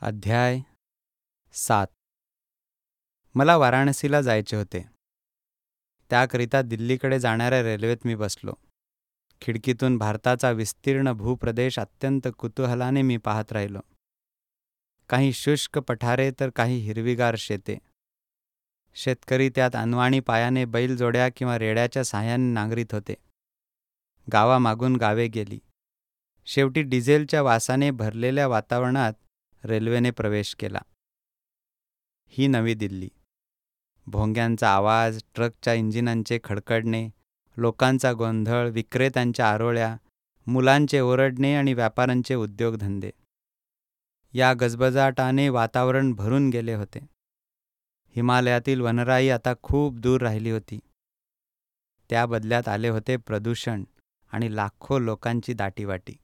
अध्याय 7. मला वाराणसीला जायचे होते. त्याकरिता दिल्लीकडे जाणाऱ्या रेल्वेत मी बसलो. खिडकीतून भारताचा विस्तीर्ण भूप्रदेश अत्यंत कुतूहलाने मी पाहत राहिलो. काही शुष्क पठारे तर काही हिरवीगार शेते. शेतकरी त्यात अनवाणी पायाने बैलजोड्या किंवा रेड्याच्या साहाय्याने नांगरीत होते. गावामागून गावे गेली. शेवटी डिझेलच्या वासाने भरलेल्या वातावरणात रेल्वेने प्रवेश केला. ही नवी दिल्ली. भोंग्यांचा आवाज, ट्रकच्या इंजिनांचे खडखडणे, लोकांचा गोंधळ, विक्रेत्यांच्या आरोळ्या, मुलांचे ओरडणे आणि व्यापाऱ्यांचे उद्योगधंदे. या गजबजाटाने वातावरण भरून गेले होते. हिमालयातील वनराई आता खूप दूर राहिली होती. त्या बदल्यात आले होते प्रदूषण आणि लाखो लोकांची दाटीवाटी.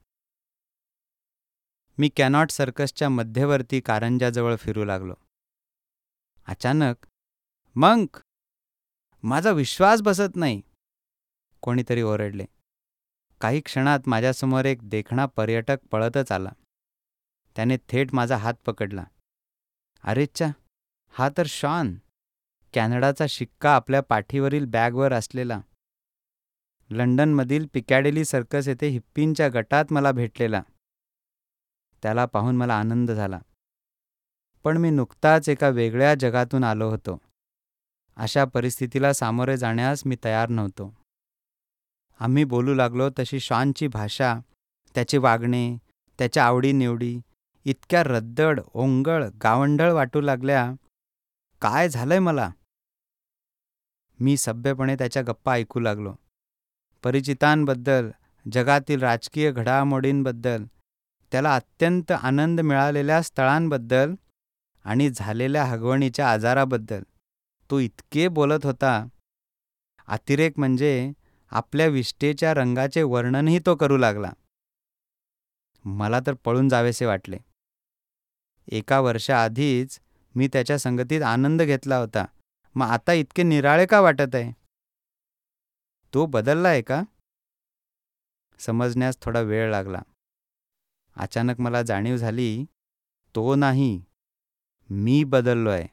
मी कॅनॉट सर्कसच्या मध्यवर्ती कारंजाजवळ फिरू लागलो. अचानक, "मंक, माझा विश्वास बसत नाही!" कोणीतरी ओरडले. काही क्षणात माझ्यासमोर एक देखणा पर्यटक पळतच आला. त्याने थेट माझा हात पकडला. "अरेच्चा, हा तर शॉन, कॅनडाचा शिक्का आपल्या पाठीवरील बॅगवर असलेला. लंडनमधील पिकॅडिली सर्कस येथे हिप्पींच्या गटात मला भेटलेला." त्याला पाहून मला आनंद झाला. पण मी नुकताच एका वेगळ्या जगातून आलो होतो. अशा परिस्थितीला सामोरे जाण्यास मी तयार नव्हतो. आम्ही बोलू लागलो तशी शॉनची भाषा, त्याचे वागणे, त्याच्या आवडीनिवडी इतक्या रद्दड, ओंगळ, गावंढळ वाटू लागल्या. काय झालंय मला? मी सभ्यपणे त्याच्या गप्पा ऐकू लागलो. परिचितांबद्दल, जगातील राजकीय घडामोडींबद्दल, त्याला अत्यंत आनंद मिळालेल्या स्थळांबद्दल आणि झालेल्या हगवणीच्या आजाराबद्दल तो इतके बोलत होता. अतिरेक म्हणजे आपल्या विष्ठेच्या रंगाचे वर्णनही तो करू लागला. मला तर पळून जावेसे वाटले. 1 वर्षाआधीच मी त्याच्या संगतीत आनंद घेतला होता. मग आता इतके निराळे का वाटत आहे? तो बदलला आहे का? समजण्यास थोडा वेळ लागला. अचानक मला जाणीव झाली, तो नाही, मी बदललो आहे.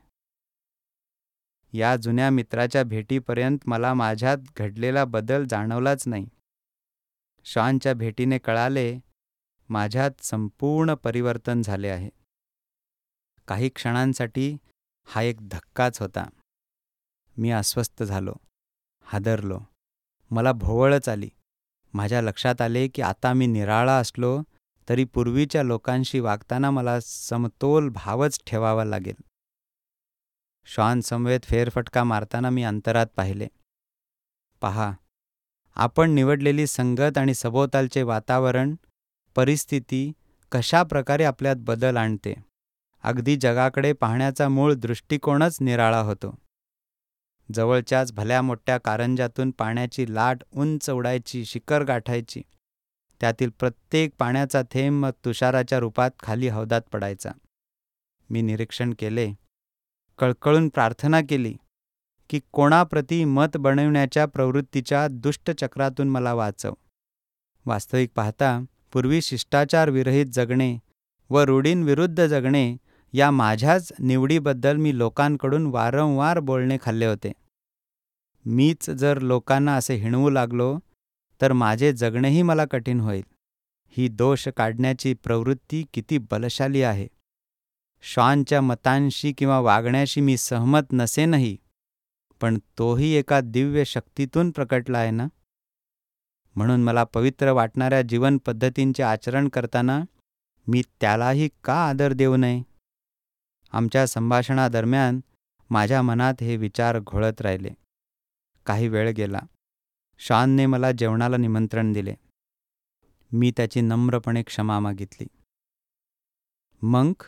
या जुन्या मित्राच्या भेटीपर्यंत मला माझ्यात घडलेला बदल जाणवलाच नाही. शॉनच्या भेटीने कळाले, माझ्यात संपूर्ण परिवर्तन झाले आहे. काही क्षणांसाठी हा एक धक्काच होता. मी अस्वस्थ झालो, हादरलो. मला भोवळच आली. माझ्या लक्षात आले की आता मी निराळा असलो तरी पूर्वीच्या लोकांशी वागताना मला समतोल भावच ठेवावा लागेल. शॉन समवेत फेरफटका मारताना मी अंतरात पाहिले. पहा, आपण निवडलेली संगत आणि सभोवतालचे वातावरण, परिस्थिती कशा प्रकारे आपल्यात बदल आणते. अगदी जगाकडे पाहण्याचा मूळ दृष्टिकोनच निराळा होतो. जवळच्याच भल्या मोठ्या कारंजातून पाण्याची लाट उंच उडायची, शिखर गाठायची. त्यातील प्रत्येक पाण्याचा थेंब मग तुषाराच्या रूपात खाली हौदात पडायचा. मी निरीक्षण केले, कळकळून प्रार्थना केली की कोणाप्रती मत बनविण्याच्या प्रवृत्तीच्या दुष्टचक्रातून मला वाचव. वास्तविक पाहता पूर्वी शिष्टाचार विरहित जगणे व रूढींविरुद्ध जगणे या माझ्याच निवडीबद्दल मी लोकांकडून वारंवार बोलणे खाल्ले होते. मीच जर लोकांना असे हिणवू लागलो तर माझे जगणेही मला कठीण होईल. ही दोष काढण्याची प्रवृत्ती किती बलशाली आहे. शॉनच्या मतांशी किंवा वागण्याशी मी सहमत नसेनही, पण तोही एका दिव्य शक्तीतून प्रकटला आहे ना. म्हणून मला पवित्र वाटणाऱ्या जीवन पद्धतींचे आचरण करताना मी त्यालाही का आदर देऊ नये? आमच्या संभाषणादरम्यान माझ्या मनात हे विचार घोळत राहिले. काही वेळ गेला. शॉनने मला जेवणाला निमंत्रण दिले. मी त्याची नम्रपणे क्षमा मागितली. "मंक,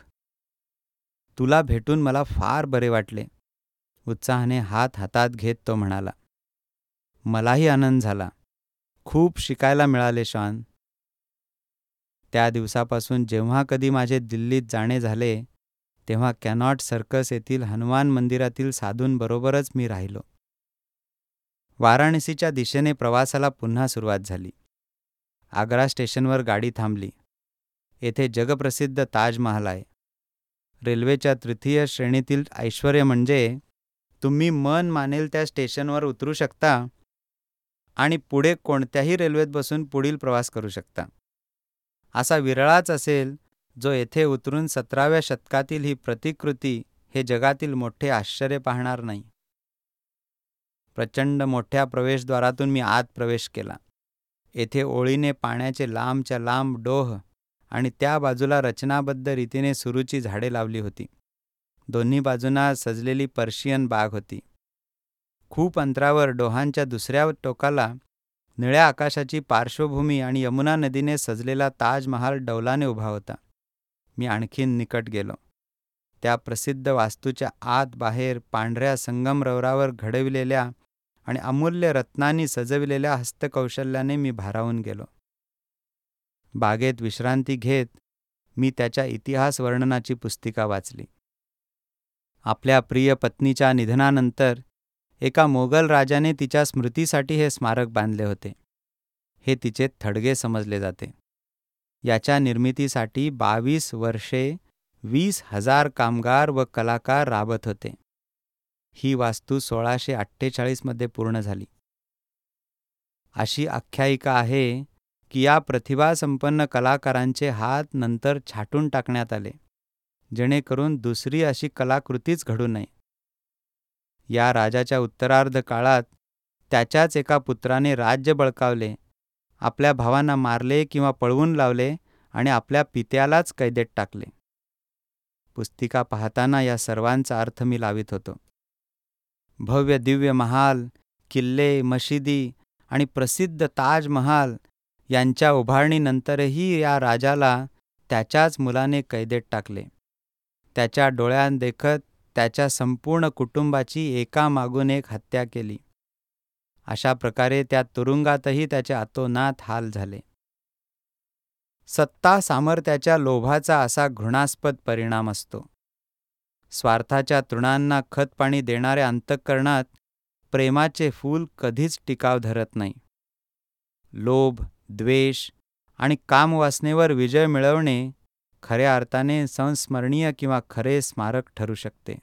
तुला भेटून मला फार बरे वाटले." उत्साहाने हात हातात घेत तो म्हणाला. "मलाही आनंद झाला. खूप शिकायला मिळाले शॉन." त्या दिवसापासून जेव्हा कधी माझे दिल्लीत जाणे झाले तेव्हा कॅनॉट सर्कस येथील हनुमान मंदिरातील साधूंबरोबरच मी राहिलो. वाराणसीच्या दिशेने प्रवासाला पुन्हा सुरुवात झाली. आग्रा स्टेशनवर गाडी थांबली. येथे जगप्रसिद्ध ताजमहाल आहे. रेल्वेच्या तृतीय श्रेणीतील ऐश्वर्य म्हणजे तुम्ही मन मानेल त्या स्टेशनवर उतरू शकता आणि पुढे कोणत्याही रेल्वेत बसून पुढील प्रवास करू शकता. असा विरळाच असेल जो येथे उतरून 17व्या शतकातील ही प्रतिकृती हे जगातील मोठे आश्चर्य पाहणार नाही. प्रचंड मोठ्या प्रवेशद्वारातून मी आत प्रवेश केला. येथे ओळीने पाण्याचे लांबच्या लांब डोह आणि त्या बाजूला रचनाबद्ध रीतीने सुरूची झाडे लावली होती. दोन्ही बाजूंना सजलेली पर्शियन बाग होती. खूप अंतरावर डोहांच्या दुसऱ्या टोकाला निळ्या आकाशाची पार्श्वभूमी आणि यमुना नदीने सजलेला ताजमहाल डौलाने उभा होता. मी आणखीन निकट गेलो. त्या प्रसिद्ध वास्तूच्या आत बाहेर पांढऱ्या संगमरवरावर घडविलेल्या आणि अमूल्य रत्नांनी सजविलेल्या हस्तकौशल्याने मी भारावून गेलो. बागेत विश्रांती घेत मी त्याच्या इतिहास वर्णनाची पुस्तिका वाचली. आपल्या प्रिय पत्नीच्या निधनानंतर एका मोगल राजाने तिच्या स्मृतीसाठी हे स्मारक बांधले होते. हे तिचे थडगे समजले जाते. याच्या निर्मितीसाठी 22 वर्षे 20,000 कामगार व कलाकार राबत होते. ही वास्तू 1648 मध्ये पूर्ण झाली. अशी आख्यायिका आहे की या प्रतिभासंपन्न कलाकारांचे हात नंतर छाटून टाकण्यात आले, जेणेकरून दुसरी अशी कलाकृतीच घडू नये. या राजाच्या उत्तरार्ध काळात त्याच्याच एका पुत्राने राज्य बळकावले, आपल्या भावांना मारले किंवा पळवून लावले आणि आपल्या पित्यालाच कैदेत टाकले. पुस्तिका पाहताना या सर्वांचा अर्थ मी लावित होतो. भव्य दिव्य महाल, किल्ले, मशिदी आणि प्रसिद्ध ताजमहाल यांच्या उभारणीनंतरही या राजाला त्याच्याच मुलाने कैदेत टाकले. त्याच्या डोळ्यांदेखत त्याच्या संपूर्ण कुटुंबाची एकामागून एक हत्या केली. अशा प्रकारे त्या तुरुंगातही त्याचे अतोनात हाल झाले. सत्ता सामर्थ्याच्या लोभाचा असा घृणास्पद परिणाम असतो. स्वार्थाच्या तृणांना खतपाणी देणाऱ्या अंतःकरणात प्रेमाचे फूल कधीच टिकाव धरत नाही. लोभ, द्वेष आणि कामवासनेवर विजय मिळवणे खऱ्या अर्थाने संस्मरणीय किंवा खरे स्मारक ठरू शकते.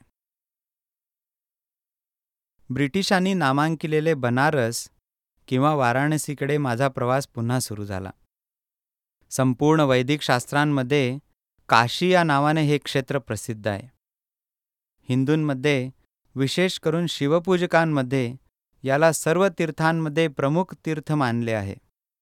ब्रिटिशांनी नामांकिलेले बनारस किंवा वाराणसीकडे माझा प्रवास पुन्हा सुरू झाला. संपूर्ण वैदिक शास्त्रांमध्ये काशी या नावाने हे क्षेत्र प्रसिद्ध आहे. हिंदूंमध्ये, विशेष करून शिवपूजकांमध्ये याला सर्व तीर्थांमध्ये प्रमुख तीर्थ मानले आहे.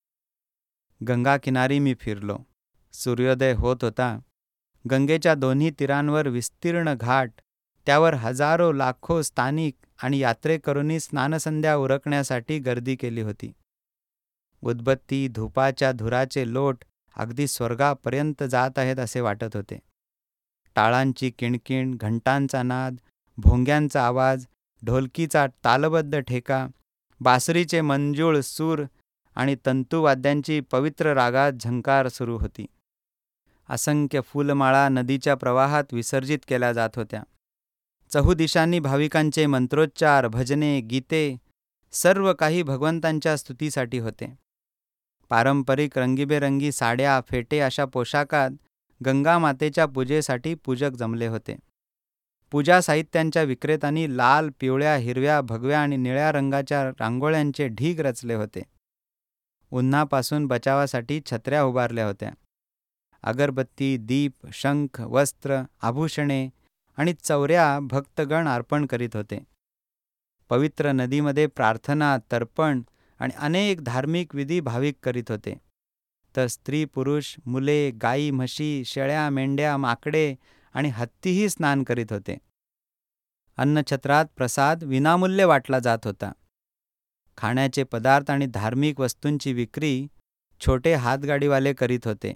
गंगा किनारी मी फिरलो. सूर्योदय होत होता. गंगेच्या दोन्ही तीरांवर विस्तीर्ण घाट, त्यावर हजारो लाखो स्थानिक आणि यात्रेकरूंनी स्नानसंध्या उरकण्यासाठी गर्दी केली होती. उदबत्ती, धुपाच्या धुराचे लोट अगदी स्वर्गापर्यंत जात आहेत असे वाटत होते. टाळांची किणकिण, घंटांचा नाद, भोंग्यांचा आवाज, ढोलकीचा तालबद्ध ठेका, बासरीचे मंजूळ सूर आणि तंतुवाद्यांची पवित्र रागात झंकार सुरू होती. असंख्य फुलमाळा नदीच्या प्रवाहात विसर्जित केल्या जात होत्या. चहुदिशांनी भाविकांचे मंत्रोच्चार, भजने, गीते, सर्व काही भगवंतांच्या स्तुतीसाठी होते. पारंपरिक रंगीबेरंगी साड्या, फेटे अशा पोशाखात गंगा मातेच्या पूजेसाठी पूजक जमले होते. पूजा साहित्यांच्या विक्रेत्यांनी लाल, पिवळ्या, हिरव्या, भगव्या आणि निळ्या रंगाच्या रांगोळ्यांचे ढीग रचले होते. उन्हापासून बचावासाठी छत्र्या उभारल्या होत्या. अगरबत्ती, दीप, शंख, वस्त्र, आभूषणे आणि चौऱ्या भक्तगण अर्पण करीत होते. पवित्र नदीमध्ये प्रार्थना, तर्पण आणि अनेक धार्मिक विधी भाविक करीत होते. तर स्त्री, पुरुष, मुले, गाई, म्हशी, शेळ्या, मेंढ्या, माकडे आणि हत्तीही स्नान करीत होते. अन्नछत्रात प्रसाद विनामूल्य वाटला जात होता. खाण्याचे पदार्थ आणि धार्मिक वस्तूंची विक्री छोटे हातगाडीवाले करीत होते.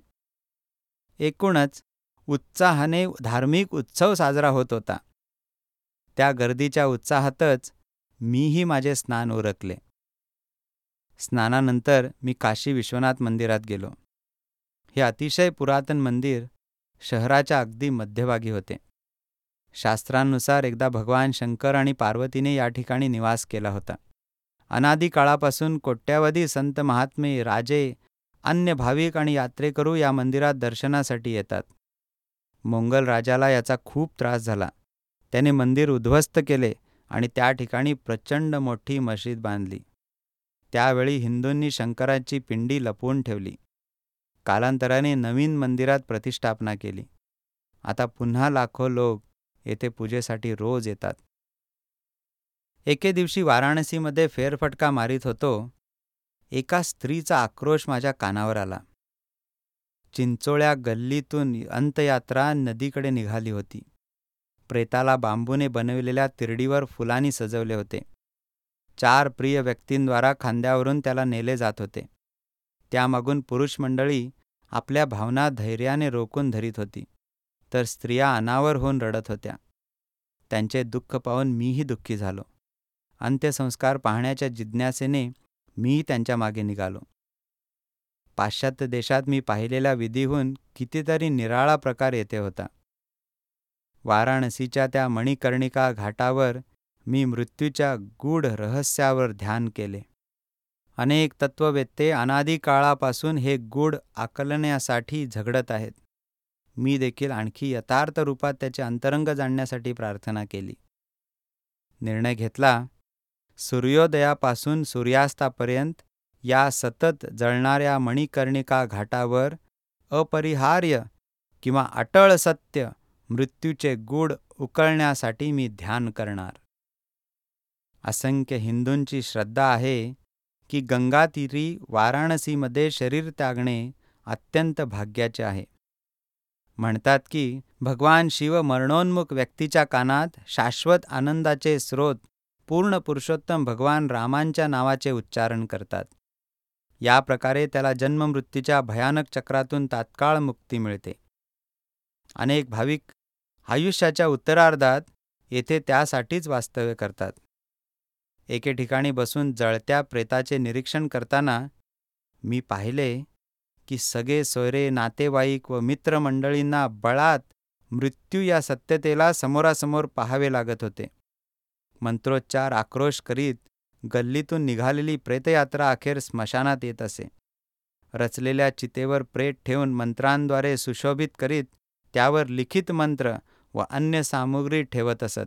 एकूणच उत्साहाने धार्मिक उत्सव साजरा होत होता. त्या गर्दीच्या उत्साहातच मीही माझे स्नान उरकले. स्नानानंतर मी काशी विश्वनाथ मंदिरात गेलो. हे अतिशय पुरातन मंदिर शहराच्या अगदी मध्यभागी होते. शास्त्रांनुसार एकदा भगवान शंकर आणि पार्वतीने या ठिकाणी निवास केला होता. अनादी काळापासून कोट्यावधी संत महात्मे, राजे, अन्य भाविक आणि यात्रेकरू या मंदिरात दर्शनासाठी येतात. मोंगल राजाला याचा खूप त्रास झाला. त्याने मंदिर उद्ध्वस्त केले आणि त्या ठिकाणी प्रचंड मोठी मशीद बांधली. त्यावेळी हिंदूंनी शंकराची पिंडी लपवून ठेवली. कालांतराने नवीन मंदिरात प्रतिष्ठापना केली. आता पुन्हा लाखो लोक येथे पूजेसाठी रोज येतात. एके दिवशी वाराणसीमध्ये फेरफटका मारीत होतो. एका स्त्रीचा आक्रोश माझ्या कानावर आला. चिंचोळ्या गल्लीतून अंतयात्रा नदीकडे निघाली होती. प्रेताला बांबूने बनविलेल्या तिरडीवर फुलांनी सजवले होते. 4 प्रिय व्यक्तींद्वारा खांद्यावरून त्याला नेले जात होते. त्यामागून पुरुष मंडळी आपल्या भावना धैर्याने रोखून धरीत होती, तर स्त्रिया अनावर होऊन रडत होत्या. त्यांचे दुःख पाहून मीही दुःखी झालो. अंत्यसंस्कार पाहण्याच्या जिज्ञासेने मीही त्यांच्या मागे निघालो. पाश्चात्य देशात मी पाहिलेल्या विधीहून कितीतरी निराळा प्रकार येथे होता. वाराणसीच्या त्या मणिकर्णिका घाटावर मी मृत्यूच्या गूढ रहस्यावर ध्यान केले. अनेक तत्ववेत्ते अनादी काळापासून हे गूढ आकलण्यासाठी झगडत आहेत. मी देखील आणखी यथार्थ रूपात त्याचे अंतरंग जाणण्यासाठी प्रार्थना केली. निर्णय घेतला, सूर्योदयापासून सूर्यास्तापर्यंत या सतत जळणाऱ्या मणिकर्णिका घाटावर अपरिहार्य किंवा अटळ सत्य मृत्यूचे गूढ उकळण्यासाठी मी ध्यान करणार. असंख्य हिंदूंची श्रद्धा आहे की गंगातीरी वाराणसीमध्ये शरीर त्यागणे अत्यंत भाग्याचे आहे. म्हणतात की भगवान शिव मरणोन्मुख व्यक्तीच्या कानात शाश्वत आनंदाचे स्रोत पूर्ण पुरुषोत्तम भगवान रामांच्या नावाचे उच्चारण करतात. या प्रकारे त्याला जन्ममृत्यूच्या भयानक चक्रातून तात्काळ मुक्ती मिळते. अनेक भाविक आयुष्याच्या उत्तरार्धात येथे त्यासाठीच वास्तव्य करतात. एके ठिकाणी बसून जळत्या प्रेताचे निरीक्षण करताना मी पाहिले की सगळे सोयरे, नातेवाईक व मित्रमंडळींना बळात मृत्यू या सत्यतेला समोरासमोर पाहावे लागत होते. मंत्रोच्चार आक्रोश करीत गल्लीतून निघालेली प्रेतयात्रा अखेर स्मशानात येत असे. रचलेल्या चितेवर प्रेत ठेवून मंत्रांद्वारे सुशोभित करीत त्यावर लिखित मंत्र व अन्य सामुग्री ठेवत असत.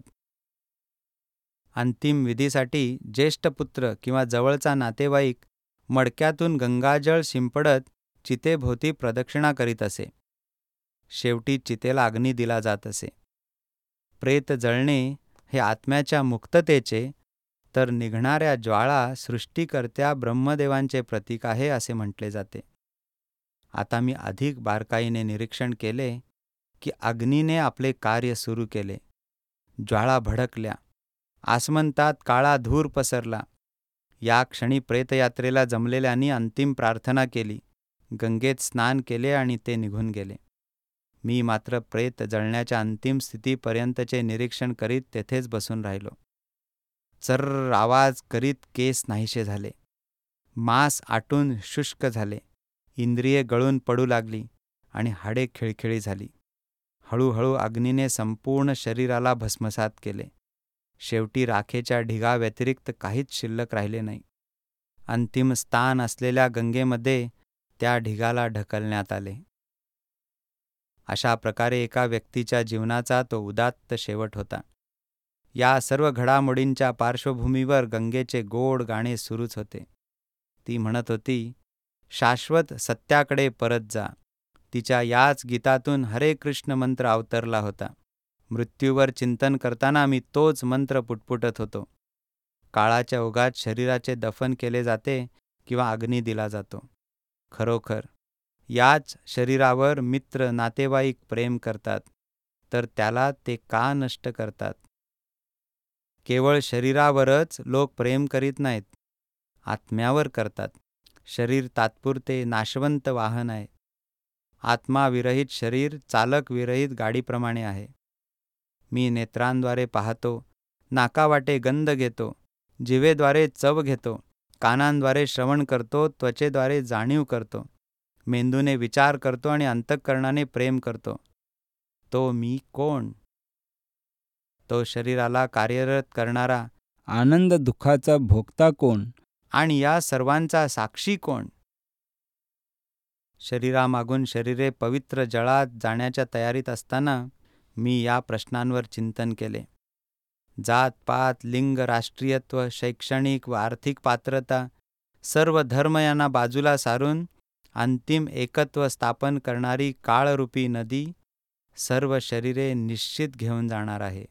अंतिम विधीसाठी ज्येष्ठ पुत्र किंवा जवळचा नातेवाईक मडक्यातून गंगाजळ शिंपडत चितेभोवती प्रदक्षिणा करीत असे. शेवटी चितेला अग्नी दिला जात असे. प्रेत जळणे हे आत्म्याच्या मुक्ततेचे, तर निघणाऱ्या ज्वाळा सृष्टीकर्त्या ब्रह्मदेवांचे प्रतीक आहे असे म्हटले जाते. आता मी अधिक बारकाईने निरीक्षण केले की अग्नीने आपले कार्य सुरू केले. ज्वाळा भडकल्या. आसमंतात काळा धूर पसरला. या क्षणी प्रेतयात्रेला जमलेल्यांनी अंतिम प्रार्थना केली, गंगेत स्नान केले आणि ते निघून गेले. मी मात्र प्रेत जळण्याच्या अंतिम स्थितीपर्यंतचे निरीक्षण करीत तेथेच बसून राहिलो. चर्र आवाज करीत केस नाहीसे झाले. मांस आटून शुष्क झाले. इंद्रिये गळून पडू लागली आणि हाडे खिळखिळी झाली. हळूहळू अग्नीने संपूर्ण शरीराला भस्मसात केले. शेवटी राखेच्या ढिगाव्यतिरिक्त काहीच शिल्लक राहिले नाही. अंतिम स्थान असलेल्या गंगेमध्ये त्या ढिगाला ढकलण्यात आले. अशा प्रकारे एका व्यक्तीच्या जीवनाचा तो उदात्त शेवट होता. या सर्व घडामोडींच्या पार्श्वभूमीवर गंगेचे गोड गाणे सुरूच होते. ती म्हणत होती, शाश्वत सत्याकडे परत जा. तिच्या याच गीतातून हरे कृष्ण मंत्र अवतरला होता. मृत्यूवर चिंतन करताना मी तोच मंत्र पुटपुटत होतो. काळाच्या ओघात शरीराचे दफन केले जाते किंवा अग्नी दिला जातो. खरोखर याच शरीरावर मित्र नातेवाईक प्रेम करतात, तर त्याला ते का नष्ट करतात? केवळ शरीरावरच लोक प्रेम करीत नाहीत, आत्म्यावर करतात. शरीर तात्पुरते नाशवंत वाहन आहे. आत्माविरहित शरीर चालकविरहित गाडीप्रमाणे आहे. मी नेत्रांद्वारे पाहतो, नाकावाटे गंध घेतो, जिभेद्वारे चव घेतो, कानांद्वारे श्रवण करतो, त्वचेद्वारे जाणीव करतो, मेंदूने विचार करतो आणि अंतःकरणाने प्रेम करतो. तो मी कोण? तो शरीराला कार्यरत करणारा, आनंद दुःखाचा भोगता कोण? आणि या सर्वांचा साक्षी कोण? शरीरामागून शरीरे पवित्र जळात जाण्याच्या तयारीत असताना मी या प्रश्नांवर चिंतन केले. जात पात, लिंग, राष्ट्रीयत्व, शैक्षणिक व आर्थिक पात्रता सर्व धर्म यांना बाजूला सारून अंतिम एकत्व स्थापन करणारी काळरूपी नदी सर्व शरीरे निश्चित घेऊन जाणार आहे.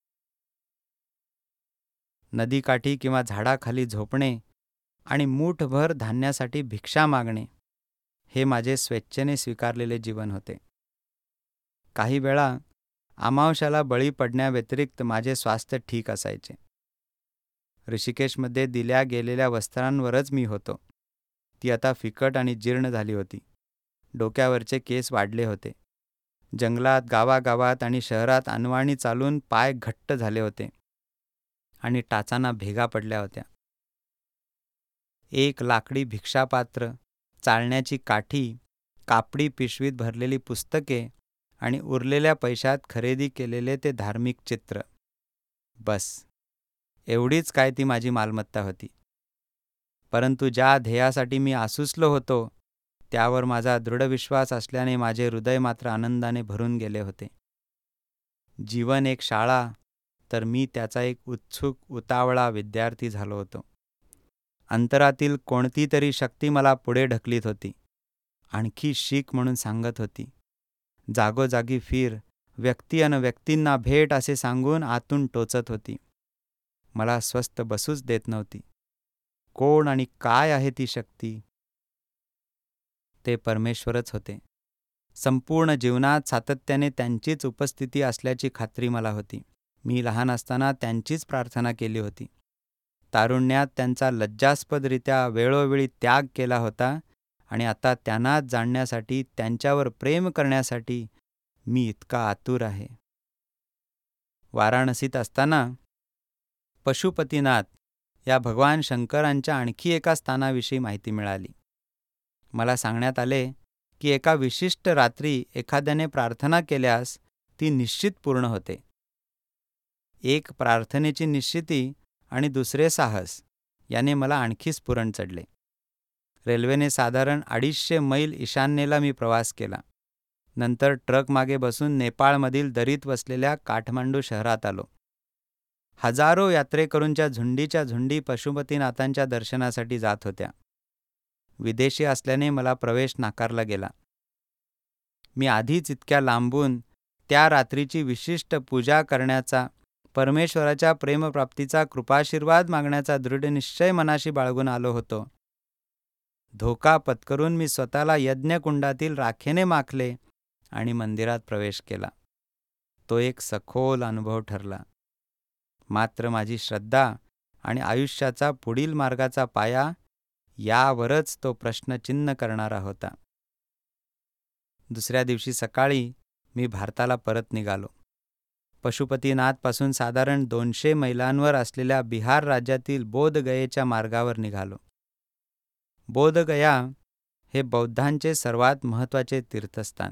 नदीकाठी किंवा झाडाखाली झोपणे आणि मूठभर धान्यासाठी भिक्षा मागणे हे माझे स्वेच्छेने स्वीकारलेले जीवन होते. काही वेळा अमावस्याला बळी पडण्याव्यतिरिक्त माझे स्वास्थ्य ठीक असायचे. ऋषिकेशमध्ये दिल्या गेलेल्या वस्त्रांवरच मी होतो. ती आता फिकट आणि जीर्ण झाली होती. डोक्यावरचे केस वाढले होते. जंगलात, गावागावात आणि शहरात अनवाणी चालून पाय घट्ट झाले होते आणि टाचांना भेगा पडल्या होत्या. एक लाकडी भिक्षापात्र, चालण्याची काठी, कापडी पिशवीत भरलेली पुस्तके आणि उरलेल्या पैशात खरेदी केलेले ते धार्मिक चित्र. बस, एवढीच काय ती माझी मालमत्ता होती. परंतु ज्या ध्येयासाठी मी आसुसलो होतो त्यावर माझा दृढ विश्वास असल्याने माझे हृदय मात्र आनंदाने भरून गेले होते. जीवन एक शाळा, तर मी त्याचा एक उत्सुक उतावळा विद्यार्थी झालो होतो. अंतरातील कोणती तरी शक्ती मला पुढे ढकलीत होती. आणखी शिक म्हणून सांगत होती. जागोजागी फिर, व्यक्ती अन व्यक्तींना भेट असे सांगून आतून टोचत होती. मला स्वस्थ बसूच देत नव्हती. कोण आणि काय आहे ती शक्ती? ते परमेश्वरच होते. संपूर्ण जीवनात सातत्याने त्यांचीच उपस्थिती असल्याची खात्री मला होती. मी लहान असताना त्यांचीच प्रार्थना केली होती. तारुण्यात त्यांचा लज्जास्पदरित्या वेळोवेळी त्याग केला होता आणि आता त्यांनाच जाणण्यासाठी, त्यांच्यावर प्रेम करण्यासाठी मी इतका आतुर आहे. वाराणसीत असताना पशुपतीनाथ या भगवान शंकरांच्या आणखी एका स्थानाविषयी माहिती मिळाली. मला सांगण्यात आले की एका विशिष्ट रात्री एखाद्याने प्रार्थना केल्यास ती निश्चित पूर्ण होते. एक प्रार्थनेची निश्चिती आणि दुसरे साहस याने मला आणखी स्फुरण चढले. रेल्वेने साधारण 250 मैल ईशान्येला मी प्रवास केला. नंतर ट्रक मागे बसून नेपाळमधील दरीत वसलेल्या काठमांडू शहरात आलो. हजारो यात्रेकरूंच्या झुंडीच्या झुंडी पशुपतीनाथांच्या दर्शनासाठी जात होत्या. विदेशी असल्याने मला प्रवेश नाकारला गेला. मी आधीच इतक्या लांबून त्या रात्रीची विशिष्ट पूजा करण्याचा, परमेश्वराच्या प्रेमप्राप्तीचा कृपाशीर्वाद मागण्याचा दृढ निश्चय मनाशी बाळगून आलो होतो. धोका पत्करून मी स्वतःला यज्ञकुंडातील राखेने माखले आणि मंदिरात प्रवेश केला. तो एक सखोल अनुभव ठरला. मात्र माझी श्रद्धा आणि आयुष्याचा पुढील मार्गाचा पाया यावरच तो प्रश्नचिन्ह करणारा होता. दुसऱ्या दिवशी सकाळी मी भारताला परत निघालो. पशुपतीनाथपासून साधारण 200 मैलांवर असलेल्या बिहार राज्यातील बोधगयेच्या मार्गावर निघालो. बोधगया हे बौद्धांचे सर्वात महत्त्वाचे तीर्थस्थान.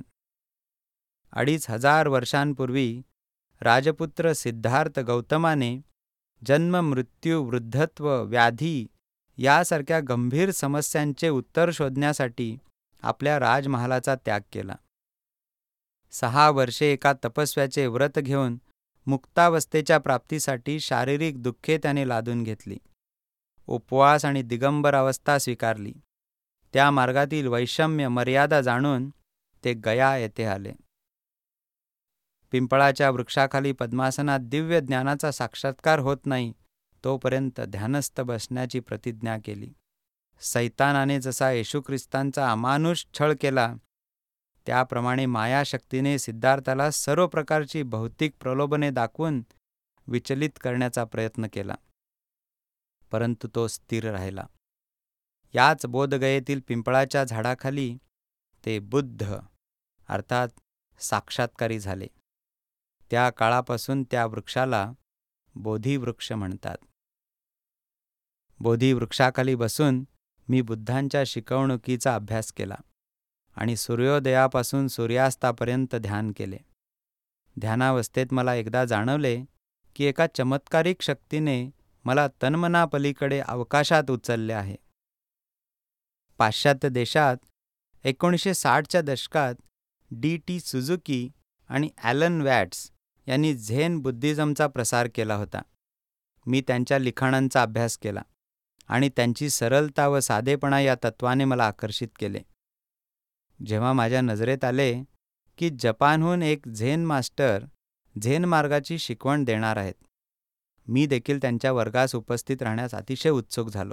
2500 वर्षांपूर्वी राजपुत्र सिद्धार्थ गौतमाने जन्म, मृत्यू, वृद्धत्व, व्याधी यासारख्या गंभीर समस्यांचे उत्तर शोधण्यासाठी आपल्या राजमहालाचा त्याग केला. 6 वर्षे एका तपस्व्याचे व्रत घेऊन मुक्तावस्थेच्या प्राप्तीसाठी शारीरिक दुःखे त्याने लादून घेतली. उपवास आणि दिगंबर अवस्था स्वीकारली. त्या मार्गातील वैषम्य मर्यादा जाणून ते गया येथे आले. पिंपळाच्या वृक्षाखाली पद्मासनात दिव्य ज्ञानाचा साक्षात्कार होत नाही तोपर्यंत ध्यानस्थ बसण्याची प्रतिज्ञा केली. सैतानाने जसा येशू ख्रिस्तांचा अमानुष छळ केला त्याप्रमाणे मायाशक्तीने सिद्धार्थाला सर्व प्रकारची भौतिक प्रलोभने दाखवून विचलित करण्याचा प्रयत्न केला. परंतु तो स्थिर राहिला. याच बोधगयेतील पिंपळाच्या झाडाखाली ते बुद्ध अर्थात साक्षात्कारी झाले. त्या काळापासून त्या वृक्षाला बोधिवृक्ष म्हणतात. बोधिवृक्षाखाली बसून मी बुद्धांच्या शिकवणुकीचा अभ्यास केला आणि सूर्योदयापासून सूर्यास्तापर्यंत ध्यान केले. ध्यानावस्थेत मला एकदा जाणवले की एका चमत्कारिक शक्तीने मला तन्मनापलीकडे अवकाशात उचलले आहे. पाश्चात्य देशात 1960च्या दशकात D.T. सुझुकी आणि ॲलन वॅट्स यांनी झेन बुद्धिझमचा प्रसार केला होता. मी त्यांच्या लिखाणांचा अभ्यास केला आणि त्यांची सरलता व साधेपणा या तत्वाने मला आकर्षित केले. जेव्हा माझ्या नजरेत आले की जपानहून एक झेन मास्टर झेन मार्गाची शिकवण देणार आहेत, मी देखील त्यांच्या वर्गास उपस्थित राहण्यास अतिशय उत्सुक झालो.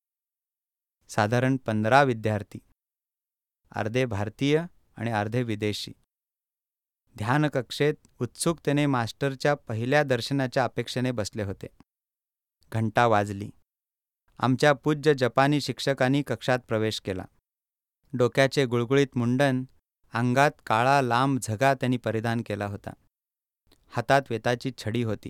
साधारण 15 विद्यार्थी, अर्धे भारतीय आणि अर्धे विदेशी, ध्यान कक्षेत उत्सुकतेने मास्टरच्या पहिल्या दर्शनाच्या अपेक्षेने बसले होते. घंटा वाजली. आमच्या पूज्य जपानी शिक्षकांनी कक्षात प्रवेश केला. डोक्याचे गुळगुळीत मुंडन, अंगात काळा लांब झगा त्यांनी परिधान केला होता. हातात वेताची छडी होती.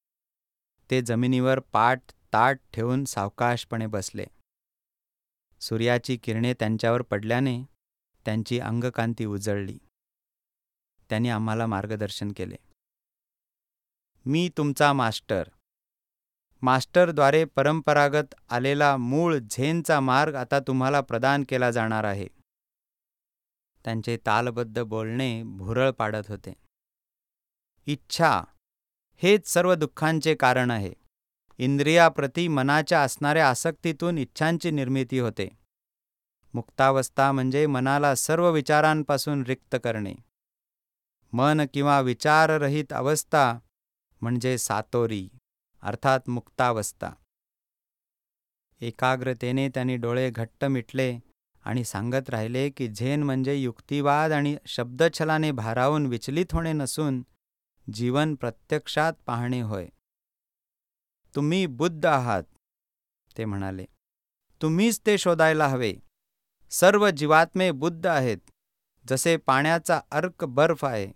ते जमिनीवर पाठ ताट ठेवून सावकाशपणे बसले. सूर्याची किरणे त्यांच्यावर पडल्याने त्यांची अंगकांती उजळली. त्यांनी आम्हाला मार्गदर्शन केले. मी तुमचा मास्टरद्वारे परंपरागत आलेला मूळ झेनचा मार्ग आता तुम्हाला प्रदान केला जाणार आहे. त्यांचे तालबद्ध बोलणे भुरळ पाडत होते. इच्छा हेच सर्व दुःखांचे कारण आहे. इंद्रियाप्रती मनाच्या असणाऱ्या आसक्तीतून इच्छांची निर्मिती होते. मुक्तावस्था म्हणजे मनाला सर्व विचारांपासून रिक्त करणे. मन किंवा विचाररहित अवस्था म्हणजे सातोरी अर्थात मुक्तावस्था. एकाग्रतेने त्यांनी डोळे घट्ट मिटले आणि सांगत राहिले की झेन म्हणजे युक्तिवाद आणि शब्दछलाने भारावून विचलित होणे नसून जीवन प्रत्यक्षात पाहणे होय. तुम्ही बुद्ध आहात, ते म्हणाले. तुम्हीच ते शोधायला हवे. सर्व जीवात्मे बुद्ध आहेत, जसे पाण्याचा अर्क बर्फ आहे.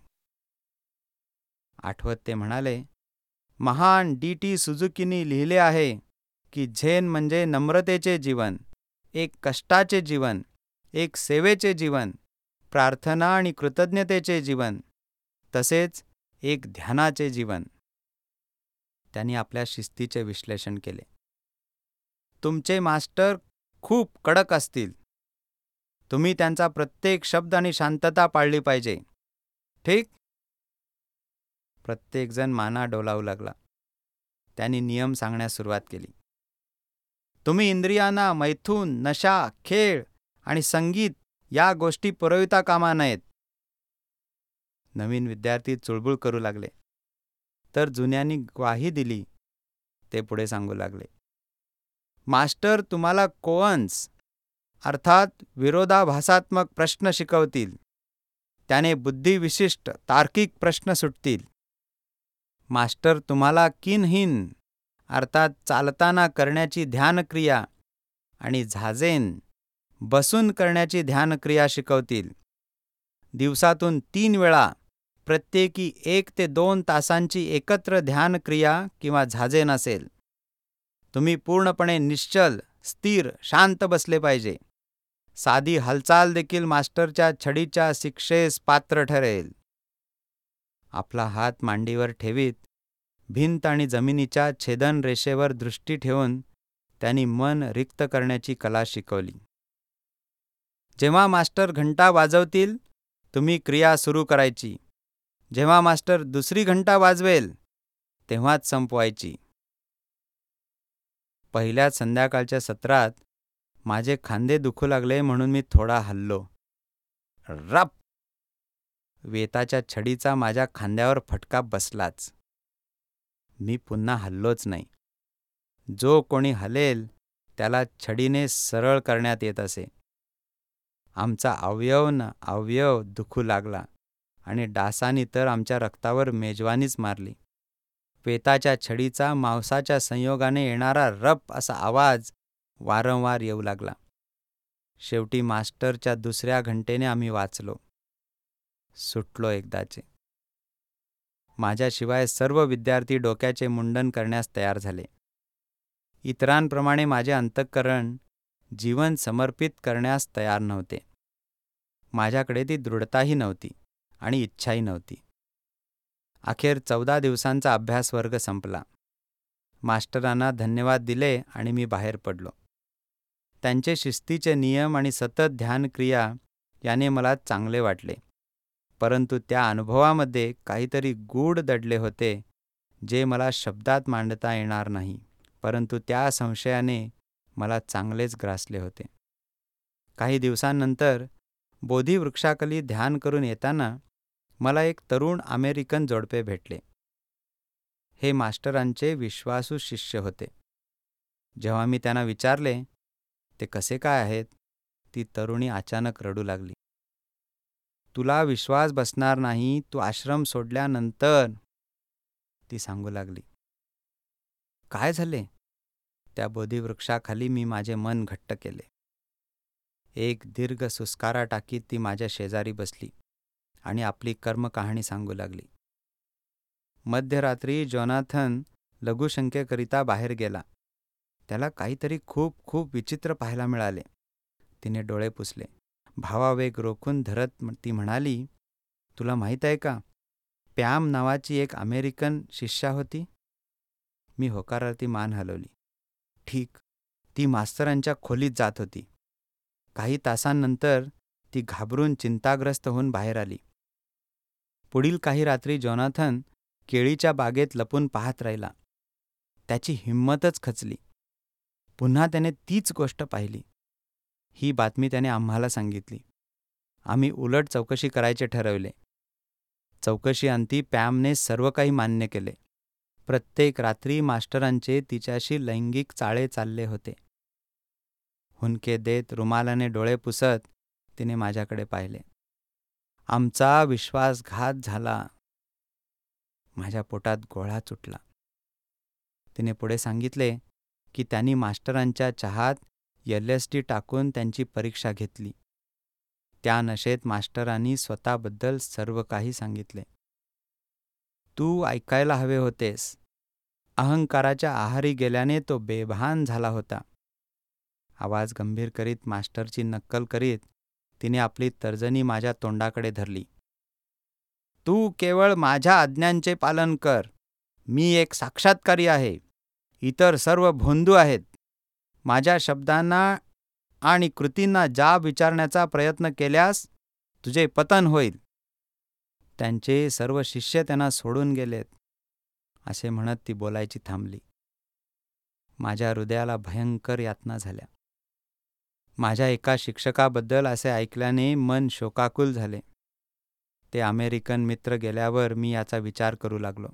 आठवत ते म्हणाले, महान D.T. सुझुकीनी लिहिले आहे की झेन म्हणजे नम्रतेचे जीवन, एक कष्टाचे जीवन, एक सेवेचे जीवन, प्रार्थना आणि कृतज्ञतेचे जीवन, तसेच एक ध्यानाचे जीवन. त्यांनी आपल्या शिस्तीचे विश्लेषण केले. तुमचे मास्टर खूप कडक असतील. तुम्ही त्यांचा प्रत्येक शब्द आणि शांतता पाळली पाहिजे. ठीक? प्रत्येकजण माना डोलावू लागला. त्यांनी नियम सांगण्यास सुरुवात केली. तुम्ही इंद्रियांना मैथून, नशा, खेळ आणि संगीत या गोष्टी पुरविता कामा नयेत. नवीन विद्यार्थी चुळबुळ करू लागले. तर जुन्यांनी ग्वाही दिली. ते पुढे सांगू लागले. मास्टर तुम्हाला कोअन्स अर्थात विरोधाभासात्मक प्रश्न शिकवतील. त्याने बुद्धिविशिष्ट तार्किक प्रश्न सुटतील. मास्टर तुम्हाला किनहिन अर्थात चालताना करण्याची ध्यानक्रिया आणि झाजेन बसून करण्याची ध्यानक्रिया शिकवतील. दिवसातून 3 वेळा प्रत्येकी 1 ते 2 तासांची एकत्र ध्यानक्रिया किंवा झाजेन असेल. तुम्ही पूर्णपणे निश्चल, स्थिर, शांत बसले पाहिजे. साधी हालचाल देखील मास्टरच्या छडीच्या शिक्षेस पात्र ठरेल. आपला हात मांडीवर ठेवीत भिंत आणि जमिनीच्या छेदन रेषेवर दृष्टी ठेवून त्यांनी मन रिक्त करण्याची कला शिकवली. जेव्हा मास्टर घंटा वाजवतील, तुम्ही क्रिया सुरू करायची. जेव्हा मास्टर दुसरी घंटा वाजवेल, तेव्हाच संपवायची. पहिल्याच संध्याकाळच्या सत्रात माझे खांदे दुखू लागले म्हणून मी थोडा हललो. रप! वेताच्या छडीचा माझ्या खांद्यावर फटका बसलाच. मी पुन्हा हललोच नाही. जो कोणी हलेल त्याला छडीने सरळ करण्यात येत असे. आमचा अवयव न अवयव दुखू लागला आणि डासांनी तर आमच्या रक्तावर मेजवानीच मारली. वेताच्या छडीचा मांसाच्या संयोगाने येणारा रप असा आवाज वारंवार येऊ लागला. शेवटी मास्टरच्या दुसऱ्या घंटेने आम्ही वाचलो. सुटलो एकदाचे. माझ्याशिवाय सर्व विद्यार्थी डोक्याचे मुंडन करण्यास तयार झाले. इतरांप्रमाणे माझे अंतःकरण जीवन समर्पित करण्यास तयार नव्हते. माझ्याकडे ती दृढताही नव्हती आणि इच्छाही नव्हती. अखेर 14 दिवसांचा अभ्यास वर्ग संपला. मास्टरांना धन्यवाद दिले आणि मी बाहेर पडलो. त्यांचे शिस्तीचे नियम आणि सतत ध्यानक्रिया याने मला चांगले वाटले. परंतु त्या अनुभवामध्ये काहीतरी गूढ दडले होते, जे मला शब्दात मांडता येणार नाही. परंतु त्या संशयाने मला चांगलेच ग्रासले होते. काही दिवसांनंतर बोधिवृक्षाखाली ध्यान करून येताना मला एक तरुण अमेरिकन जोडपे भेटले. हे मास्टरांचे विश्वासू शिष्य होते. जेव्हा मी त्यांना विचारले, ते कसे काय आहेत, ती तरुणी अचानक रडू लागली. तुला विश्वास बसणार नाही, तू आश्रम सोडल्यानंतर, ती सांगू लागली. काय झाले? त्या बोधिवृक्षाखाली मी माझे मन घट्ट केले. एक दीर्घ सुस्कारा टाकीत ती माझ्या शेजारी बसली आणि आपली कर्मकहाणी सांगू लागली. मध्यरात्री जोनाथन लघुशंकेकरिता बाहेर गेला. त्याला काहीतरी खूप खूप विचित्र पाहायला मिळाले. तिने डोळे पुसले. भावावेग रोखून धरत ती म्हणाली, तुला माहीत आहे का, पॅम नावाची एक अमेरिकन शिष्या होती? मी होकारार्थी मान हलवली. ठीक, ती मास्तरांच्या खोलीत जात होती. काही तासांनंतर ती घाबरून चिंताग्रस्त होऊन बाहेर आली. पुढील काही रात्री जोनाथन केळीच्या बागेत लपून पाहत राहिला. त्याची हिंमतच खचली. पुन्हा त्याने तीच गोष्ट पाहिली. ही बातमी त्याने आम्हाला सांगितली. आम्ही उलट चौकशी करायचे ठरवले. चौकशीअंती पॅमने सर्व काही मान्य केले. प्रत्येक रात्री मास्टरांचे तिच्याशी लैंगिक चाळे चालले होते. हुंदके देत रुमालाने डोळे पुसत तिने माझ्याकडे पाहिले. आमचा विश्वासघात झाला. माझ्या पोटात गोळा सुटला. तिने पुढे सांगितले की त्यांनी मास्टरांच्या चहात LSD टाकून त्यांची परीक्षा घेतली. त्या नशेत मास्टरांनी स्वतःबद्दल सर्व काही सांगितले. तू ऐकायला हवे होतेस. अहंकाराच्या आहारी गेल्याने तो बेभान झाला होता. आवाज गंभीर करीत मास्टरची नक्कल करीत तिने आपली तर्जनी माझ्या तोंडाकडे धरली. तू केवळ माझ्या आज्ञांचे पालन कर. मी एक साक्षात्कारी आहे. इतर सर्व भोंदू आहेत. माझ्या शब्दांना आणि कृतींना जाब विचारण्याचा प्रयत्न केल्यास तुझे पतन होईल. त्यांचे सर्व शिष्य त्यांना सोडून गेलेत, असे म्हणत ती बोलायची थांबली. माझ्या हृदयाला भयंकर यातना झाल्या. माझ्या एका शिक्षकाबद्दल असे ऐकल्याने मन शोकाकुल झाले. ते अमेरिकन मित्र गेल्यावर मी याचा विचार करू लागलो.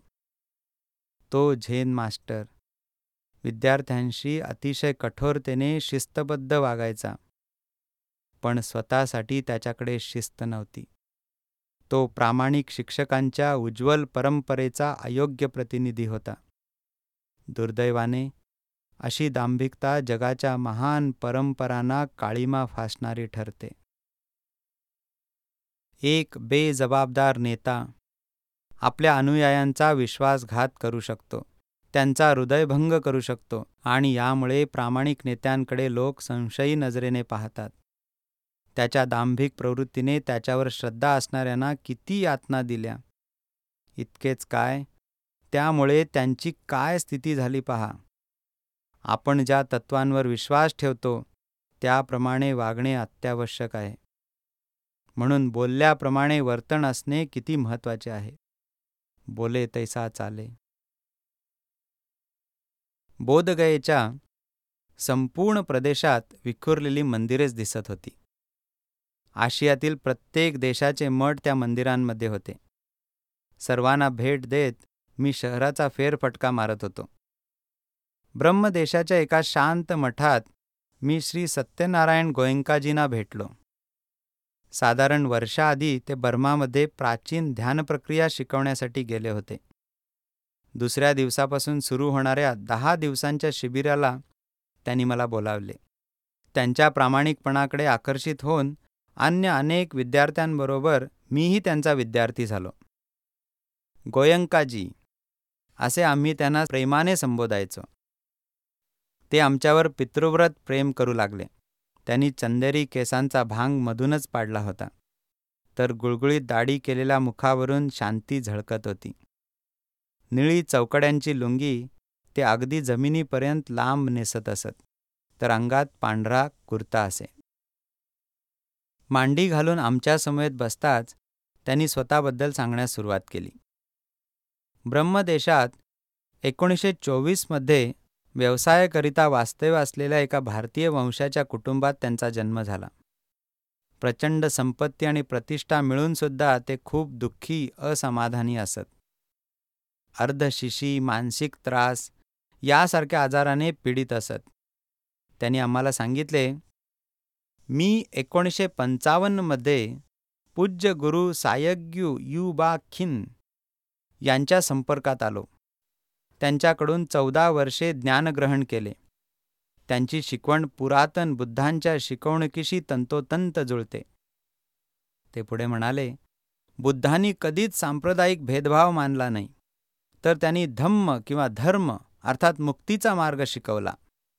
तो झेन मास्टर विद्यार्थ्यांशी अतिशय कठोरतेने शिस्तबद्ध वागायचा, पण स्वतःसाठी त्याच्याकडे शिस्त नव्हती. तो प्रामाणिक शिक्षकांच्या उज्ज्वल परंपरेचा अयोग्य प्रतिनिधी होता. दुर्दैवाने अशी दांभिकता जगाच्या महान परंपरांना काळिमा फासणारी ठरते. एक बेजबाबदार नेता आपल्या अनुयायांचा विश्वासघात करू शकतो, त्यांचा हृदयभंग करू शकतो आणि यामुळे प्रामाणिक नेत्यांकडे लोक संशयी नजरेने पाहतात. त्याच्या दांभिक प्रवृत्तीने त्याच्यावर श्रद्धा असणाऱ्यांना किती यातना दिल्या. इतकेच काय, त्यामुळे त्यांची काय स्थिती झाली पहा. आपण ज्या तत्वांवर विश्वास ठेवतो त्याप्रमाणे वागणे अत्यावश्यक आहे. म्हणून बोलल्याप्रमाणे वर्तन असणे किती महत्त्वाचे आहे. बोले तैसा चाले. बोधगयेच्या संपूर्ण प्रदेशात विखुरलेली मंदिरेच दिसत होती. आशियातील प्रत्येक देशाचे मठ त्या मंदिरांमध्ये होते. सर्वांना भेट देत मी शहराचा फेरफटका मारत होतो. ब्रह्मदेशाच्या एका शांत मठात मी श्री सत्यनारायण गोयंकाजींना भेटलो. साधारण वर्षाआधी ते बर्मामध्ये प्राचीन ध्यानप्रक्रिया शिकवण्यासाठी गेले होते. दुसऱ्या दिवसापासून सुरू होणाऱ्या 10 दिवसांच्या शिबिराला त्यांनी मला बोलावले. त्यांच्या प्रामाणिकपणाकडे आकर्षित होऊन अन्य अनेक विद्यार्थ्यांबरोबर मीही त्यांचा विद्यार्थी झालो. गोयंकाजी असे आम्ही त्यांना प्रेमाने संबोधायचो. ते आमच्यावर पितृव्रत प्रेम करू लागले. त्यांनी चंदेरी केसांचा भांग मधूनच पाडला होता, तर गुळगुळीत दाढी केलेल्या मुखावरून शांती झळकत होती. निळी चौकड्यांची लुंगी ते अगदी जमिनीपर्यंत लांब नेसत असत, तर अंगात पांढरा कुर्ता असे. मांडी घालून आमच्या समवेत बसताच त्यांनी स्वतःबद्दल सांगण्यास सुरुवात केली. ब्रह्मदेशात 1924 व्यवसायाकरिता वास्तव्य असलेल्या एका भारतीय वंशाच्या कुटुंबात त्यांचा जन्म झाला. प्रचंड संपत्ती आणि प्रतिष्ठा मिळूनसुद्धा ते खूप दुःखी, असमाधानी असत. अर्धशिशी, मानसिक त्रास यासारख्या आजाराने पीडित असत. त्यांनी आम्हाला सांगितले, मी 1955 पूज्य गुरु सायग्यू युबा खिन यांच्या संपर्कात आलो. त्यांच्याकडून 14 वर्षे ज्ञानग्रहण केले. त्यांची शिकवण पुरातन बुद्धांच्या शिकवणुकीशी तंतोतंत जुळते. ते पुढे म्हणाले, बुद्धांनी कधीच सांप्रदायिक भेदभाव मानला नाही, तर त्यांनी धम्म किंवा धर्म अर्थात मुक्तीचा मार्ग शिकवला.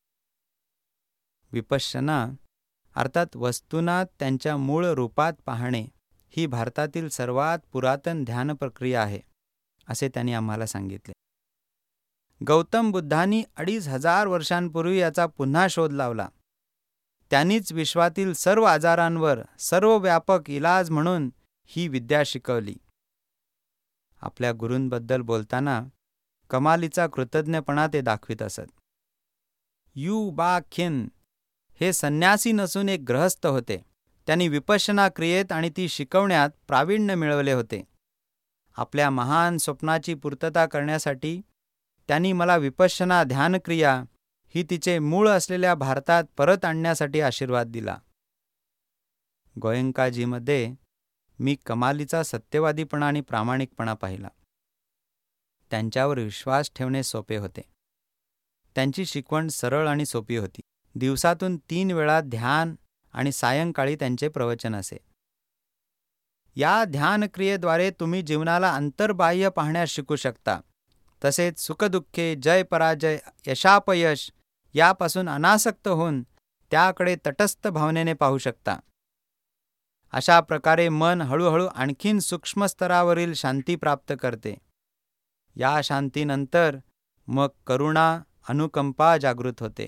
विपश्यना अर्थात वस्तूंना त्यांच्या मूळ रूपात पाहणे ही भारतातील सर्वात पुरातन ध्यान प्रक्रिया आहे, असे त्यांनी आम्हाला सांगितले. गौतम बुद्धांनी 2500 वर्षांपूर्वी याचा पुन्हा शोध लावला. त्यांनीच विश्वातील सर्व आजारांवर सर्वव्यापक इलाज म्हणून ही विद्या शिकवली. आपल्या गुरूंबद्दल बोलताना कमालीचा कृतज्ञपणा ते दाखवित असत. यू बा खिन हे संन्यासी नसून एक गृहस्थ होते. त्यांनी विपश्यना क्रियेत आणि ती शिकवण्यात प्रावीण्य मिळवले होते. आपल्या महान स्वप्नाची पूर्तता करण्यासाठी त्यांनी मला विपश्यना ध्यानक्रिया ही तिचे मूळ असलेल्या भारतात परत आणण्यासाठी आशीर्वाद दिला. गोयंकाजीमध्ये मी कमालीचा सत्यवादीपणा आणि प्रामाणिकपणा पाहिला. त्यांच्यावर विश्वास ठेवणे सोपे होते. त्यांची शिकवण सरळ आणि सोपी होती. दिवसातून 3 वेळा ध्यान आणि सायंकाळी त्यांचे प्रवचन असे. या ध्यानक्रियेद्वारे तुम्ही जीवनाला अंतर्बाह्य पाहण्यास शिकू शकता. तसेच सुखदुःखे, जय पराजय, यशापयश यापासून अनासक्त होऊन त्याकडे तटस्थ भावनेने पाहू शकता. अशा प्रकारे मन हळूहळू आणखीन सूक्ष्म स्तरावरील शांती प्राप्त करते. या शांतीनंतर मग करुणा, अनुकंपा जागृत होते.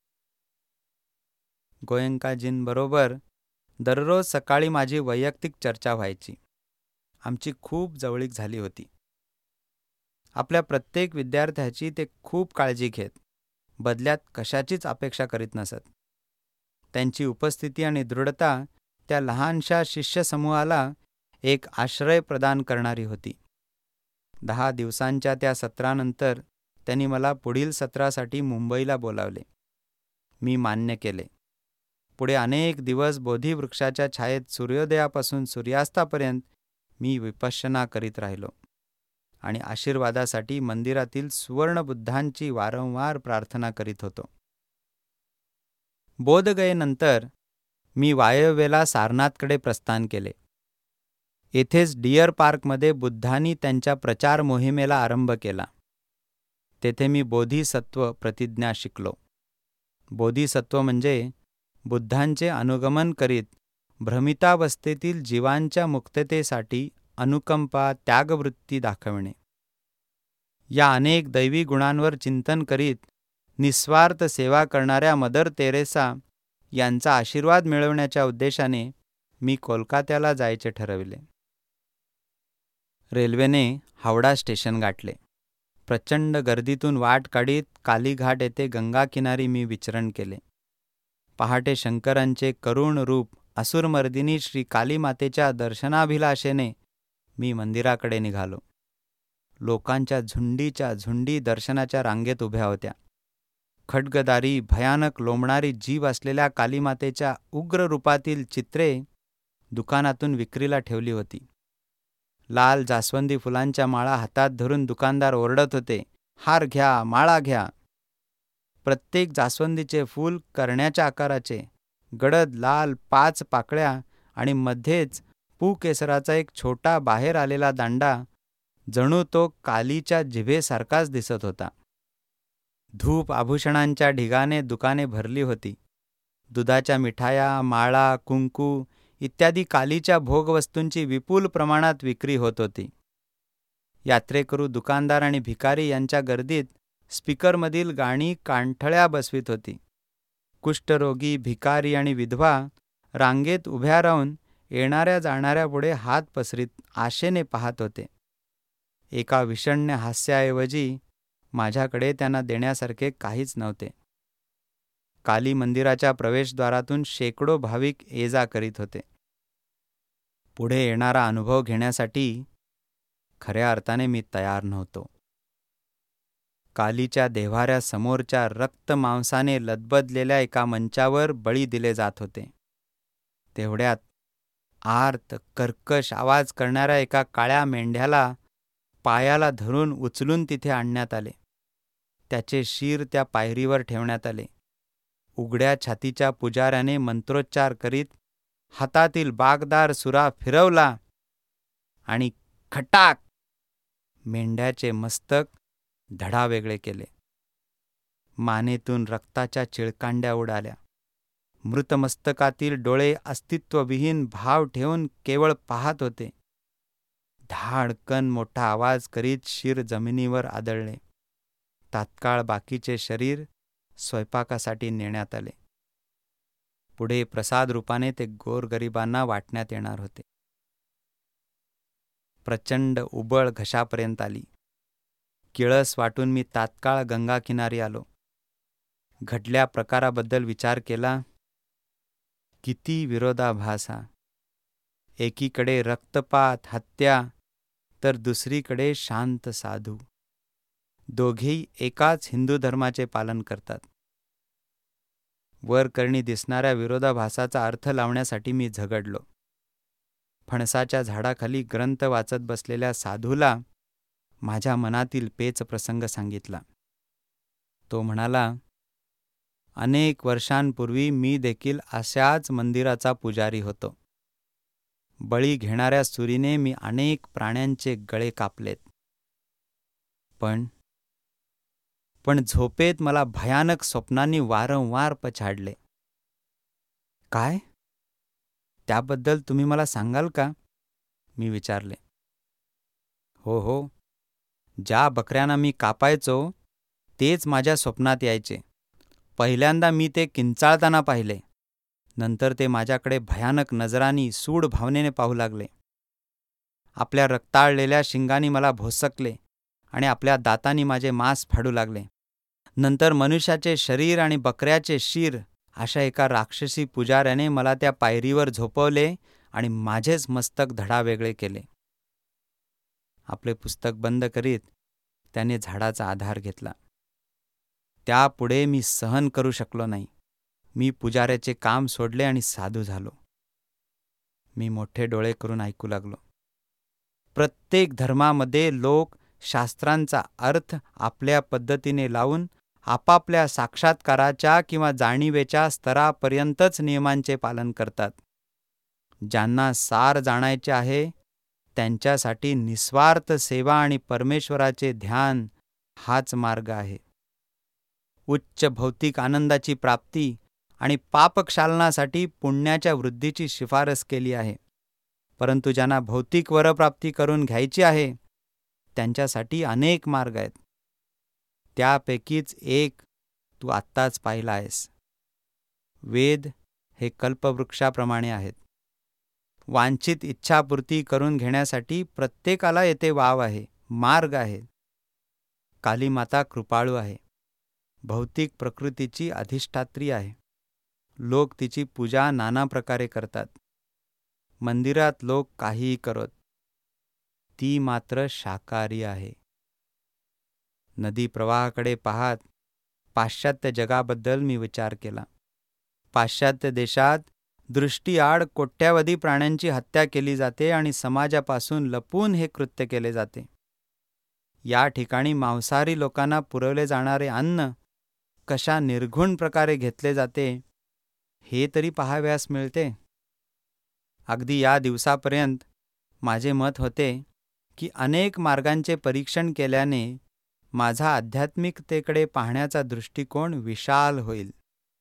गोयंकाजींबरोबर दररोज सकाळी माझी वैयक्तिक चर्चा व्हायची. आमची खूप जवळीक झाली होती. आपल्या प्रत्येक विद्यार्थ्याची ते खूप काळजी घेत. बदल्यात कशाचीच अपेक्षा करीत नसत. त्यांची उपस्थिती आणि दृढता त्या लहानशा शिष्यसमूहाला एक आश्रय प्रदान करणारी होती. 10 दिवसांच्या त्या सत्रानंतर त्यांनी मला पुढील सत्रासाठी मुंबईला बोलावले. मी मान्य केले. पुढे अनेक दिवस बोधिवृक्षाच्या छायेत सूर्योदयापासून सूर्यास्तापर्यंत मी विपश्यना करीत राहिलो आणि आशीर्वादासाठी मंदिरातील सुवर्णबुद्धांची वारंवार प्रार्थना करीत होतो. बोधगयेनंतर मी वायव्येला सारनाथकडे प्रस्थान केले. येथेच डिअर पार्कमध्ये बुद्धांनी त्यांच्या प्रचार मोहिमेला आरंभ केला. तेथे मी बोधिसत्व प्रतिज्ञा शिकलो. बोधिसत्व म्हणजे बुद्धांचे अनुगमन करीत भ्रमितावस्थेतील जीवांच्या मुक्ततेसाठी अनुकंपा, त्यागवृत्ती दाखविणे. या अनेक दैवी गुणांवर चिंतन करीत निस्वार्थ सेवा करणाऱ्या मदर तेरेसा यांचा आशीर्वाद मिळवण्याच्या उद्देशाने मी कोलकात्याला जायचे ठरविले. रेल्वेने हावडा स्टेशन गाठले. प्रचंड गर्दीतून वाट काढीत कालीघाट येथे गंगाकिनारी मी विचरण केले. पहाटे शंकरांचे करुण रूप असुरमर्दिनी श्री कालीमातेच्या दर्शनाभिलाषेने मी मंदिराकडे निघालो. लोकांच्या झुंडीच्या झुंडी दर्शनाच्या रांगेत उभ्या होत्या. खड्गदारी, भयानक लोंबणारी जीभ असलेल्या कालीमातेच्या उग्र रूपातील चित्रे दुकानातून विक्रीला ठेवली होती. लाल जास्वंदी फुलांच्या माळा हातात धरून दुकानदार ओरडत होते, हार घ्या, माळा घ्या. प्रत्येक जास्वंदीचे फूल करण्याच्या आकाराचे, गडद लाल 5 पाकळ्या आणि मध्येच पूकेसराचा एक छोटा बाहेर आलेला दांडा, जणू तो कालीच्या जिभेसारखाच दिसत होता. धूप आभूषणांच्या ढिगाने दुकाने भरली होती. दुधाच्या मिठाया, माळा, कुंकू इत्यादी कालीच्या भोगवस्तूंची विपुल प्रमाणात विक्री होत होती. यात्रेकरू, दुकानदार आणि भिकारी यांच्या गर्दीत स्पीकरमधील गाणी कानठळ्या बसवीत होती. कुष्ठरोगी, भिकारी आणि विधवा रांगेत उभ्या राहून येणाऱ्या जाणाऱ्यापुढे हात पसरीत आशेने पाहत होते. एका विषण्ण हास्याऐवजी माझ्याकडे त्यांना देण्यासारखे काहीच नव्हते. काली मंदिराच्या प्रवेशद्वारातून शेकडो भाविक ये जा करीत होते. पुढे येणारा अनुभव घेण्यासाठी खऱ्या अर्थाने मी तयार नव्हतो. कालीच्या देव्हाऱ्यासमोरच्या रक्तमांसाने लदबदलेल्या एका मंचावर बळी दिले जात होते. तेवढ्यात आर्त कर्कश आवाज करणाऱ्या एका काळ्या मेंढ्याला पायाला धरून उचलून तिथे आणण्यात आले. त्याचे शीर त्या पायरीवर ठेवण्यात आले. उघड्या छातीच्या पुजाऱ्याने मंत्रोच्चार करीत हातातील बागदार सुरा फिरवला आणि खटाक मेंढ्याचे मस्तक धडावेगळे केले. मानेतून रक्ताच्या चिळकांड्या उडाल्या. मृतमस्तकातील डोळे अस्तित्वविहीन भाव ठेवून केवळ पाहत होते. धाडकन मोठा आवाज करीत शीर जमिनीवर आदळले. तात्काळ बाकीचे शरीर स्वयंपाकासाठी नेण्यात आले. पुढे प्रसाद रूपाने ते गोरगरिबांना वाटण्यात येणार होते. प्रचंड उबळ घशापर्यंत आली. किळस वाटून मी तात्काळ गंगाकिनारी आलो. घडल्या प्रकाराबद्दल विचार केला. किती विरोधाभास हा! एकीकडे रक्तपात, हत्या, तर दुसरीकडे शांत साधू. दोघेही एकाच हिंदू धर्माचे पालन करतात. वरकरणी दिसणाऱ्या विरोधाभासाचा अर्थ लावण्यासाठी मी झगडलो. फणसाच्या झाडाखाली ग्रंथ वाचत बसलेल्या साधूला माझ्या मनातील पेच प्रसंग सांगितला. तो म्हणाला, अनेक वर्षांपूर्वी मी देखील अशाच मंदिराचा पुजारी होतो. बळी घेणाऱ्या सुरीने मी अनेक प्राण्यांचे गळे कापलेत. पण झोपेत मला भयानक स्वप्नांनी वारंवार पछाडले. काय? त्याबद्दल तुम्ही मला सांगाल का? मी विचारले. हो, ज्या बकऱ्यांना मी कापायचो तेच माझ्या स्वप्नात यायचे. पहिल्यांदा मी ते किंचाळताना पाहिले. नंतर ते माझ्याकडे भयानक नजरांनी सूड भावनेने पाहू लागले. आपल्या रक्ताळलेल्या शिंगांनी मला भोसकले आणि आपल्या दातांनी माझे मांस फाडू लागले. नंतर मनुष्याचे शरीर आणि बकऱ्याचे शीर अशा एका राक्षसी पुजाऱ्याने मला त्या पायरीवर झोपवले आणि माझेच मस्तक धडावेगळे केले. आपले पुस्तक बंद करीत त्याने झाडाचा आधार घेतला. त्यापुढे मी सहन करू शकलो नाही. मी पुजाऱ्याचे काम सोडले आणि साधू झालो. मी मोठे डोळे करून ऐकू लागलो. प्रत्येक धर्मामध्ये लोक शास्त्रांचा अर्थ आपल्या पद्धतीने लावून आपापल्या साक्षात्काराच्या किंवा जाणीवेच्या स्तरापर्यंतच नियमांचे पालन करतात. ज्यांना सार जाणायचे आहे त्यांच्यासाठी निस्वार्थ सेवा आणि परमेश्वराचे ध्यान हाच मार्ग आहे. उच्च भौतिक आनंदाची प्राप्ती आणि पापक्षालनासाठी पुण्याच्या वृद्धीची शिफारस केली आहे. परंतु ज्यांना भौतिक वरप्राप्ती करून घ्यायची आहे त्यांच्यासाठी अनेक मार्ग आहेत. त्यापैकीच एक तू आत्ताच पाहिला आहेस. वेद हे कल्पवृक्षाप्रमाणे आहेत. वांछित इच्छापूर्ती करून घेण्यासाठी प्रत्येकाला येथे वाव आहे, मार्ग आहे. कालीमाता कृपाळू आहे. भौतिक प्रकृतीची अधिष्ठात्री आहे. लोक तिची पूजा नाना प्रकारे करतात. मंदिरात लोक काहीही करत, ती मात्र शाकाहारी आहे. नदी प्रवाहाकडे पाहत पाश्चात्य जगाबद्दल मी विचार केला. पाश्चात्य देशात दृष्टीआड कोट्यावधी प्राण्यांची हत्या केली जाते आणि समाजापासून लपून हे कृत्य केले जाते. या ठिकाणी मांसाहारी लोकांना पुरवले जाणारे अन्न कशा निर्घुण प्रकारे घेतले जाते हे तरी पाहावयास मिळते. अगदी या दिवसापर्यंत माझे मत होते की अनेक मार्गांचे परीक्षण केल्याने माझा आध्यात्मिकतेकडे पाहण्याचा दृष्टिकोन विशाल होईल.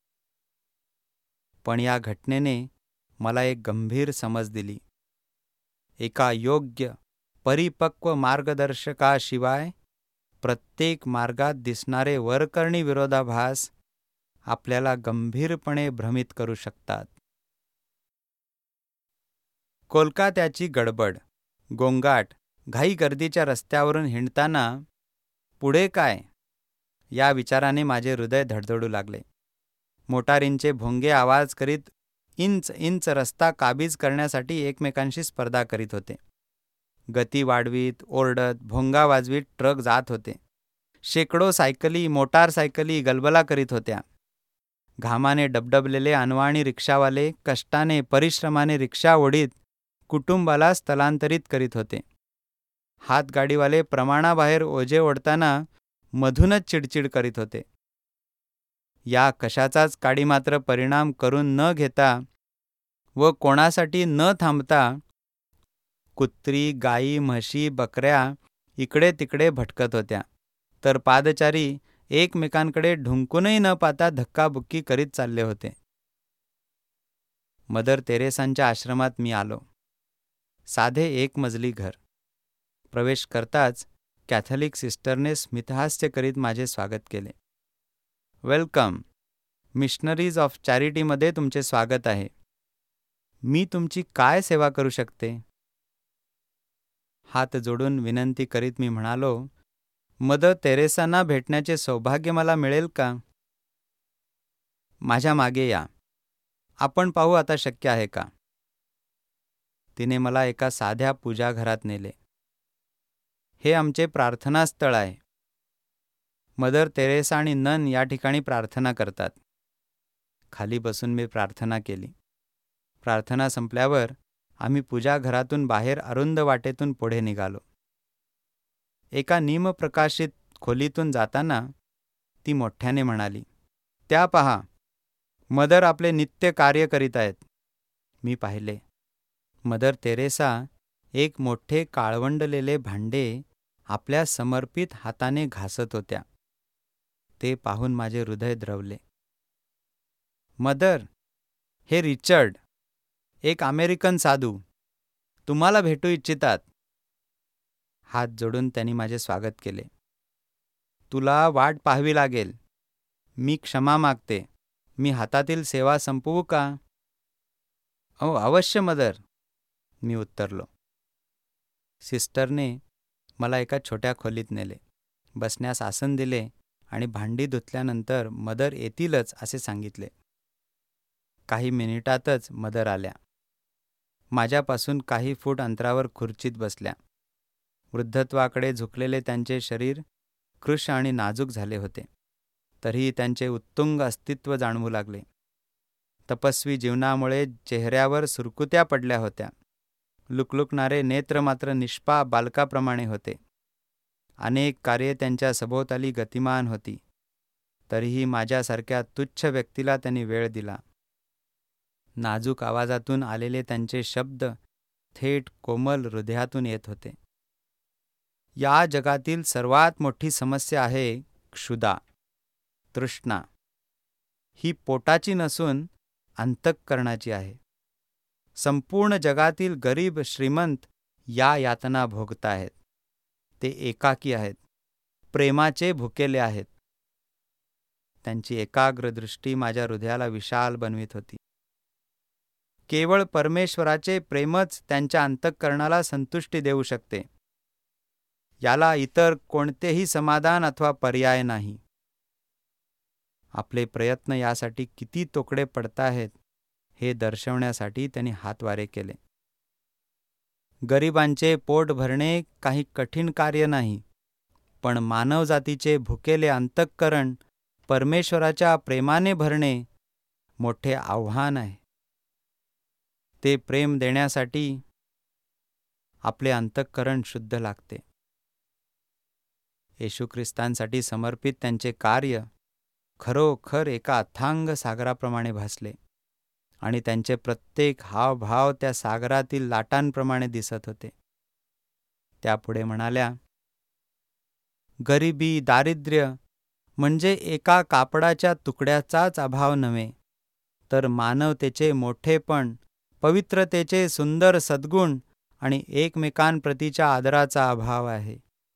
पण या घटनेने मला एक गंभीर समज दिली. एका योग्य परिपक्व मार्गदर्शकाशिवाय प्रत्येक मार्गात दिसणारे वरकरणी विरोधाभास आपल्याला गंभीरपणे भ्रमित करू शकतात. कोलकात्याची गडबड, गोंगाट, घाई गर्दीच्या रस्त्यावरून हिंडताना पुढे काय या विचाराने माझे हृदय धडधडू लागले. मोटारींचे भोंगे आवाज करीत इंच इंच रस्ता काबीज करण्यासाठी एकमेकांशी स्पर्धा करीत होते. गती वाढवीत, ओरडत, भोंगा वाजवीत ट्रक जात होते. शेकडो सायकली, मोटारसायकली गलबला करीत होत्या. घामाने डबडबलेले अनवाणी रिक्षावाले कष्टाने, परिश्रमाने रिक्षा ओढीत कुटुंबाला स्थलांतरित करीत होते. हातगाडीवाले प्रमाणाबाहेर ओझे ओढताना मधूनच चिडचिड करीत होते. या कशाचाच काडी मात्र परिणाम करून न घेता व कोणासाठी न थांबता कुत्री, गायी, म्हशी, बकऱ्या इकडे तिकडे भटकत होत्या, तर पादचारी एकमेकांकडे ढुंकूनही न पाहता धक्काबुक्की करीत चालले होते. मदर तेरेसांच्या आश्रमात मी आलो. साधे एक मजली घर. प्रवेश करताच कॅथलिक सिस्टरने स्मितहास्य करीत माझे स्वागत केले. वेलकम, मिशनरीज ऑफ चॅरिटीमध्ये तुमचे स्वागत आहे. मी तुमची काय सेवा करू शकते? हात जोडून विनंती करीत मी म्हणालो, मदर तेरेसांना भेटण्याचे सौभाग्य मला मिळेल का? माझ्या मागे या. आपण पाहू आता शक्य आहे का? तिने मला एका साध्या पूजाघरात नेले. हे आमचे प्रार्थनास्थळ आहे. मदर तेरेसा आणि नन या ठिकाणी प्रार्थना करतात. खाली बसून मी प्रार्थना केली. प्रार्थना संपल्यावर आम्ही पूजाघरातून बाहेर अरुंद वाटेतून पुढे निघालो. एका निमप्रकाशित खोलीतून जाताना ती मोठ्याने म्हणाली, त्या पहा, मदर आपले नित्य कार्य करीत आहेत. मी पाहिले. मदर तेरेसा एक मोठे काळवंडलेले भांडे आपल्या समर्पित हाताने घासत होत्या. ते पाहून माझे हृदय द्रवले. मदर, हे रिचर्ड, एक अमेरिकन साधू, तुम्हाला भेटू इच्छितात. हात जोडून त्यांनी माझे स्वागत केले. तुला वाट पाहावी लागेल. मी क्षमा मागते. मी हातातील सेवा संपवू का? अवश्य मदर, मी उत्तरलो. सिस्टरने मला एका छोट्या खोलीत नेले. बसण्यास आसन दिले आणि भांडी धुतल्यानंतर मदर येतीलच असे सांगितले. काही मिनिटातच मदर आल्या. माझ्यापासून काही फूट अंतरावर खुर्चीत बसल्या. वृद्धत्वाकडे झुकलेले त्यांचे शरीर कृश आणि नाजूक झाले होते. तरीही त्यांचे उत्तुंग अस्तित्व जाणवू लागले. तपस्वी जीवनामुळे चेहऱ्यावर सुरकुत्या पडल्या होत्या. लुकलुकणारे नेत्र मात्र निष्पाप बालकाप्रमाणे होते. अनेक कार्ये त्यांच्या सभोवताली गतिमान होती. तरीही माझ्यासारख्या तुच्छ व्यक्तीला त्यांनी वेळ दिला. नाजूक आवाजातून आलेले त्यांचे शब्द थेट कोमल हृदयातून येत होते. या जगातील सर्वात मोठी समस्या आहे क्षुधा, तृष्णा. ही पोटाची नसून अंतःकरणाची आहे. संपूर्ण जगातील गरीब श्रीमंत या यातना भोगताहेत. ते एकाकी आहेत, प्रेमाचे भुकेले आहेत. त्यांची एकाग्र दृष्टी माझ्या हृदयाला विशाल बनवित होती. केवळ परमेश्वराचे प्रेमच त्यांच्या अंतःकरणाला संतुष्टी देऊ शकते. याला इतर कोणतेही समाधान अथवा पर्याय नाही. आपले प्रयत्न यासाठी किती तोकडे पडताहेत हे दर्शवण्यासाठी त्यांनी हातवारे केले. गरिबांचे पोट भरणे काही कठीण कार्य नाही, पण मानवजातीचे भुकेले अंतःकरण परमेश्वराच्या प्रेमाने भरणे मोठे आव्हान आहे. ते प्रेम देण्यासाठी आपले अंतःकरण शुद्ध लागते. येशू ख्रिस्तांसाठी समर्पित त्यांचे कार्य खरोखर एका अथांग सागराप्रमाणे भासले आणि त्यांचे प्रत्येक हावभाव त्या सागरातील लाटांप्रमाणे दिसत होते. त्यापुढे म्हणाल्या, गरिबी, दारिद्र्य म्हणजे एका कापडाच्या तुकड्याचाच अभाव नव्हे, तर मानवतेचे मोठेपण, पवित्रतेचे सुंदर सद्गुण आणि एकमेकांप्रतीच्या आदराचा अभाव आहे.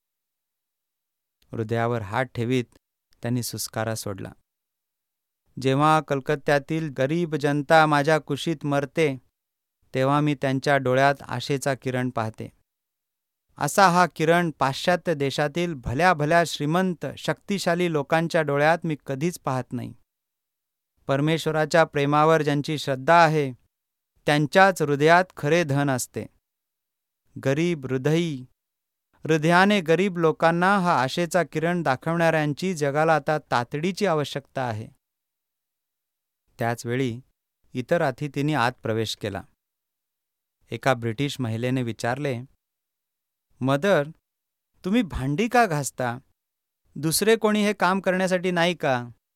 हृदयावर हात ठेवीत त्यांनी सुस्कारा सोडला. जेव्हा कलकत्त्यातील गरीब जनता माझ्या कुशीत मरते, तेव्हा मी त्यांच्या डोळ्यात आशेचा किरण पाहते. असा हा किरण पाश्चात्य देशातील भल्या भल्या श्रीमंत शक्तिशाली लोकांच्या डोळ्यात मी कधीच पाहत नाही. परमेश्वराच्या प्रेमावर ज्यांची श्रद्धा आहे त्यांच्याच हृदयात खरे धन असते. गरीब हृदयाने गरीब लोकांना हा आशेचा किरण दाखवणाऱ्यांची जगाला आता तातडीची आवश्यकता आहे. त्याचवेळी इतर अतिथींनी आत प्रवेश केला. एका ब्रिटिश महिलेने विचारले, मदर, तुम्ही भांडी का घासता? दुसरे कोणी हे काम करण्यासाठी नाही का?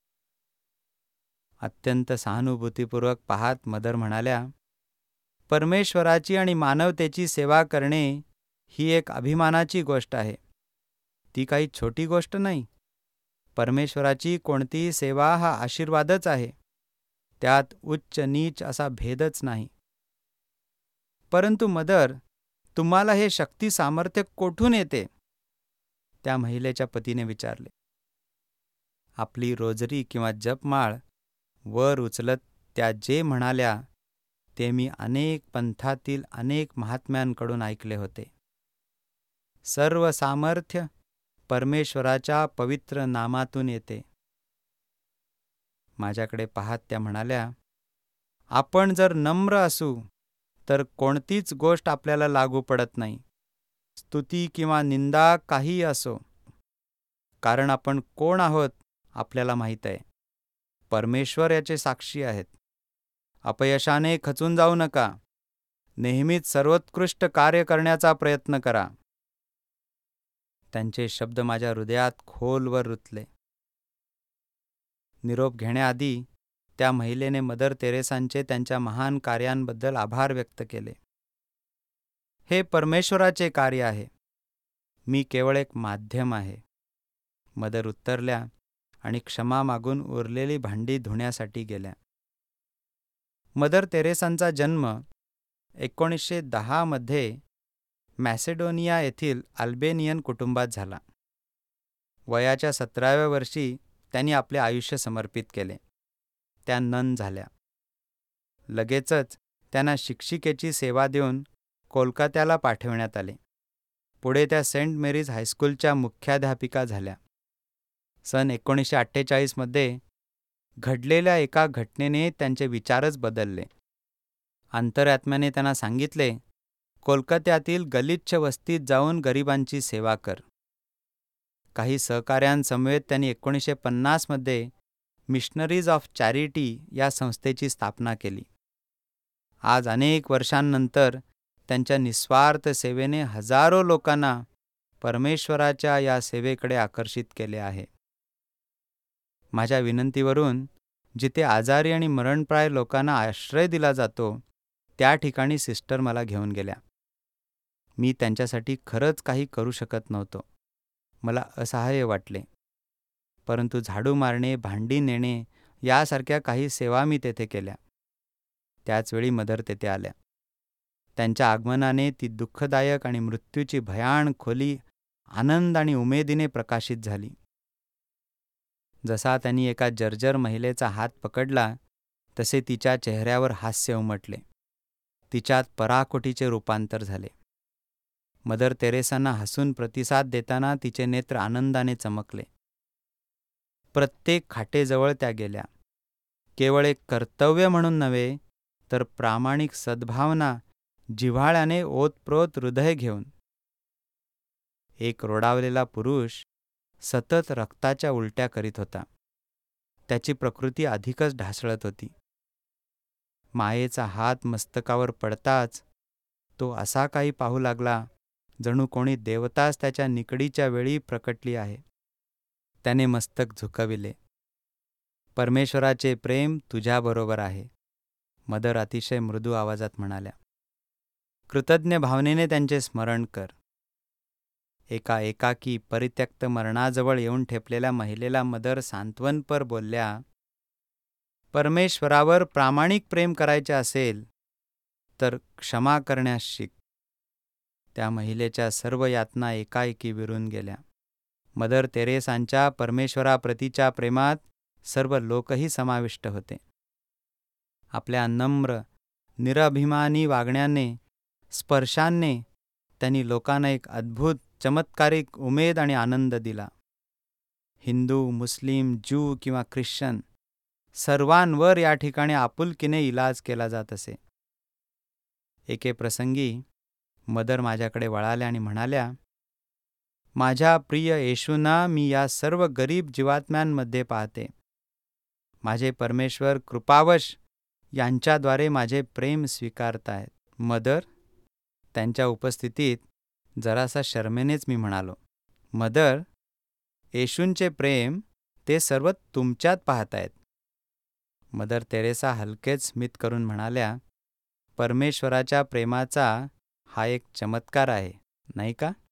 अत्यंत सहानुभूतीपूर्वक पाहत मदर म्हणाल्या, परमेश्वराची आणि मानवतेची सेवा करणे ही एक अभिमानाची गोष्ट आहे. ती काही छोटी गोष्ट नाही. परमेश्वराची कोणतीही सेवा हा आशीर्वादच आहे. त्यात उच्च नीच असा भेदच नाही. परंतु मदर, तुम्हाला हे शक्ती सामर्थ्य कोठून येते? त्या महिलेच्या पतीने विचारले. आपली रोजरी किंवा जपमाळ वर उचलत त्या जे म्हणाल्या ते मी अनेक पंथातील अनेक महात्म्यांकडून ऐकले होते. सर्व सामर्थ्य परमेश्वराच्या पवित्र नामातून येते. माझ्याकडे पाहत त्या म्हणाल्या, आपण जर नम्र असू तर कोणतीच गोष्ट आपल्याला लागू पडत नाही. स्तुती किंवा निंदा काहीही असो, कारण आपण कोण आहोत आपल्याला माहीत आहे. परमेश्वर याचे साक्षी आहेत. अपयशाने खचून जाऊ नका. नेहमीच सर्वोत्कृष्ट कार्य करण्याचा प्रयत्न करा. त्यांचे शब्द माझ्या हृदयात खोलवर रुतले. निरोप घेण्याआधी त्या महिलेने मदर तेरेसांचे त्यांच्या महान कार्यांबद्दल आभार व्यक्त केले. हे परमेश्वराचे कार्य आहे. मी केवळ एक माध्यम आहे. मदर उत्तरल्या आणि क्षमा मागून उरलेली भांडी धुण्यासाठी गेल्या. मदर तेरेसांचा जन्म 1910 मध्ये मॅसेडोनिया येथील अल्बेनियन कुटुंबात झाला. वयाच्या 17व्या वर्षी त्यांनी आपले आयुष्य समर्पित केले. त्या नन झाल्या. लगेचच त्यांना शिक्षिकेची सेवा देऊन कोलकात्याला पाठविण्यात आले. पुढे त्या सेंट मेरीज हायस्कूलच्या मुख्याध्यापिका झाल्या. सन 1948 मध्ये घडलेल्या एका घटनेने त्यांचे विचारच बदलले. अंतरात्म्याने त्यांना सांगितले, कोलकात्यातील गलिच्छ वस्तीत जाऊन गरिबांची सेवा कर. काही सहकाऱ्यांसमवेत त्यांनी 1950 मध्ये मिशनरीज ऑफ चॅरिटी या संस्थेची स्थापना केली. आज अनेक वर्षांनंतर त्यांच्या निस्वार्थ सेवेने हजारो लोकांना परमेश्वराच्या या सेवेकडे आकर्षित केले आहे. माझ्या विनंतीवरून जिथे आजारी आणि मरणप्राय लोकांना आश्रय दिला जातो त्या ठिकाणी सिस्टर मला घेऊन गेल्या. मी त्यांच्यासाठी खरंच काही करू शकत नव्हतो. मला असहाय्य वाटले. परंतु झाडू मारणे, भांडी नेणे यासारख्या काही सेवा मी तेथे केल्या. त्याचवेळी मदर तेथे आल्या. त्यांच्या आगमनाने ती दुःखदायक आणि मृत्यूची भयाण खोली आनंद आणि उमेदीने प्रकाशित झाली. जसा त्यांनी एका जर्जर महिलेचा हात पकडला तसे तिच्या चेहऱ्यावर हास्य उमटले. तिच्यात पराकोटीचे रूपांतर झाले. मदर तेरेसांना हसून प्रतिसाद देताना तिचे नेत्र आनंदाने चमकले. प्रत्येक खाटेजवळ त्या गेल्या. केवळ एक कर्तव्य म्हणून नव्हे तर प्रामाणिक सद्भावना जिव्हाळ्याने ओतप्रोत हृदय घेऊन. एक रोडावलेला पुरुष सतत रक्ताच्या उलट्या करीत होता. त्याची प्रकृती अधिकच ढासळत होती. मायेचा हात मस्तकावर पडताच तो असा काही पाहू लागला जणू कोणी देवताच त्याच्या निकडीच्या वेळी प्रकटली आहे. त्याने मस्तक झुकविले. परमेश्वराचे प्रेम तुझ्याबरोबर आहे, मदर अतिशय मृदू आवाजात म्हणाल्या. कृतज्ञ भावनेने त्यांचे स्मरण कर. एका एकाकी परित्यक्त मरणाजवळ येऊन ठेपलेल्या महिलेला मदर सांत्वनपर बोलल्या, परमेश्वरावर प्रामाणिक प्रेम करायचे असेल तर क्षमा करण्यास शिक. त्या महिलेच्या सर्व यातना एकाएकी विरून गेल्या. मदर तेरेसांच्या परमेश्वराप्रतीच्या प्रेमात सर्व लोकही समाविष्ट होते. आपल्या नम्र, निराभिमानी वागण्याने, स्पर्शाने त्यांनी लोकांना एक अद्भुत चमत्कारिक उमेद आणि आनंद दिला. हिंदू, मुस्लिम, ज्यू किंवा ख्रिश्चन सर्वांवर या ठिकाणी आपुलकीने इलाज केला जात असे. एके प्रसंगी मदर माझ्याकडे वळाल्या आणि म्हणाल्या, माझ्या प्रिय येशूंना मी या सर्व गरीब जीवात्म्यांमध्ये पाहते. माझे परमेश्वर कृपावश यांच्याद्वारे माझे प्रेम स्वीकारतायत. मदर, त्यांच्या उपस्थितीत जरासा शरमेनेच मी म्हणालो, मदर, येशूंचे प्रेम ते सर्व तुमच्यात पाहतायत. मदर तेरेसा हलकेच स्मित करून म्हणाल्या, परमेश्वराच्या प्रेमाचा हा एक चमत्कार आहे, नाही का?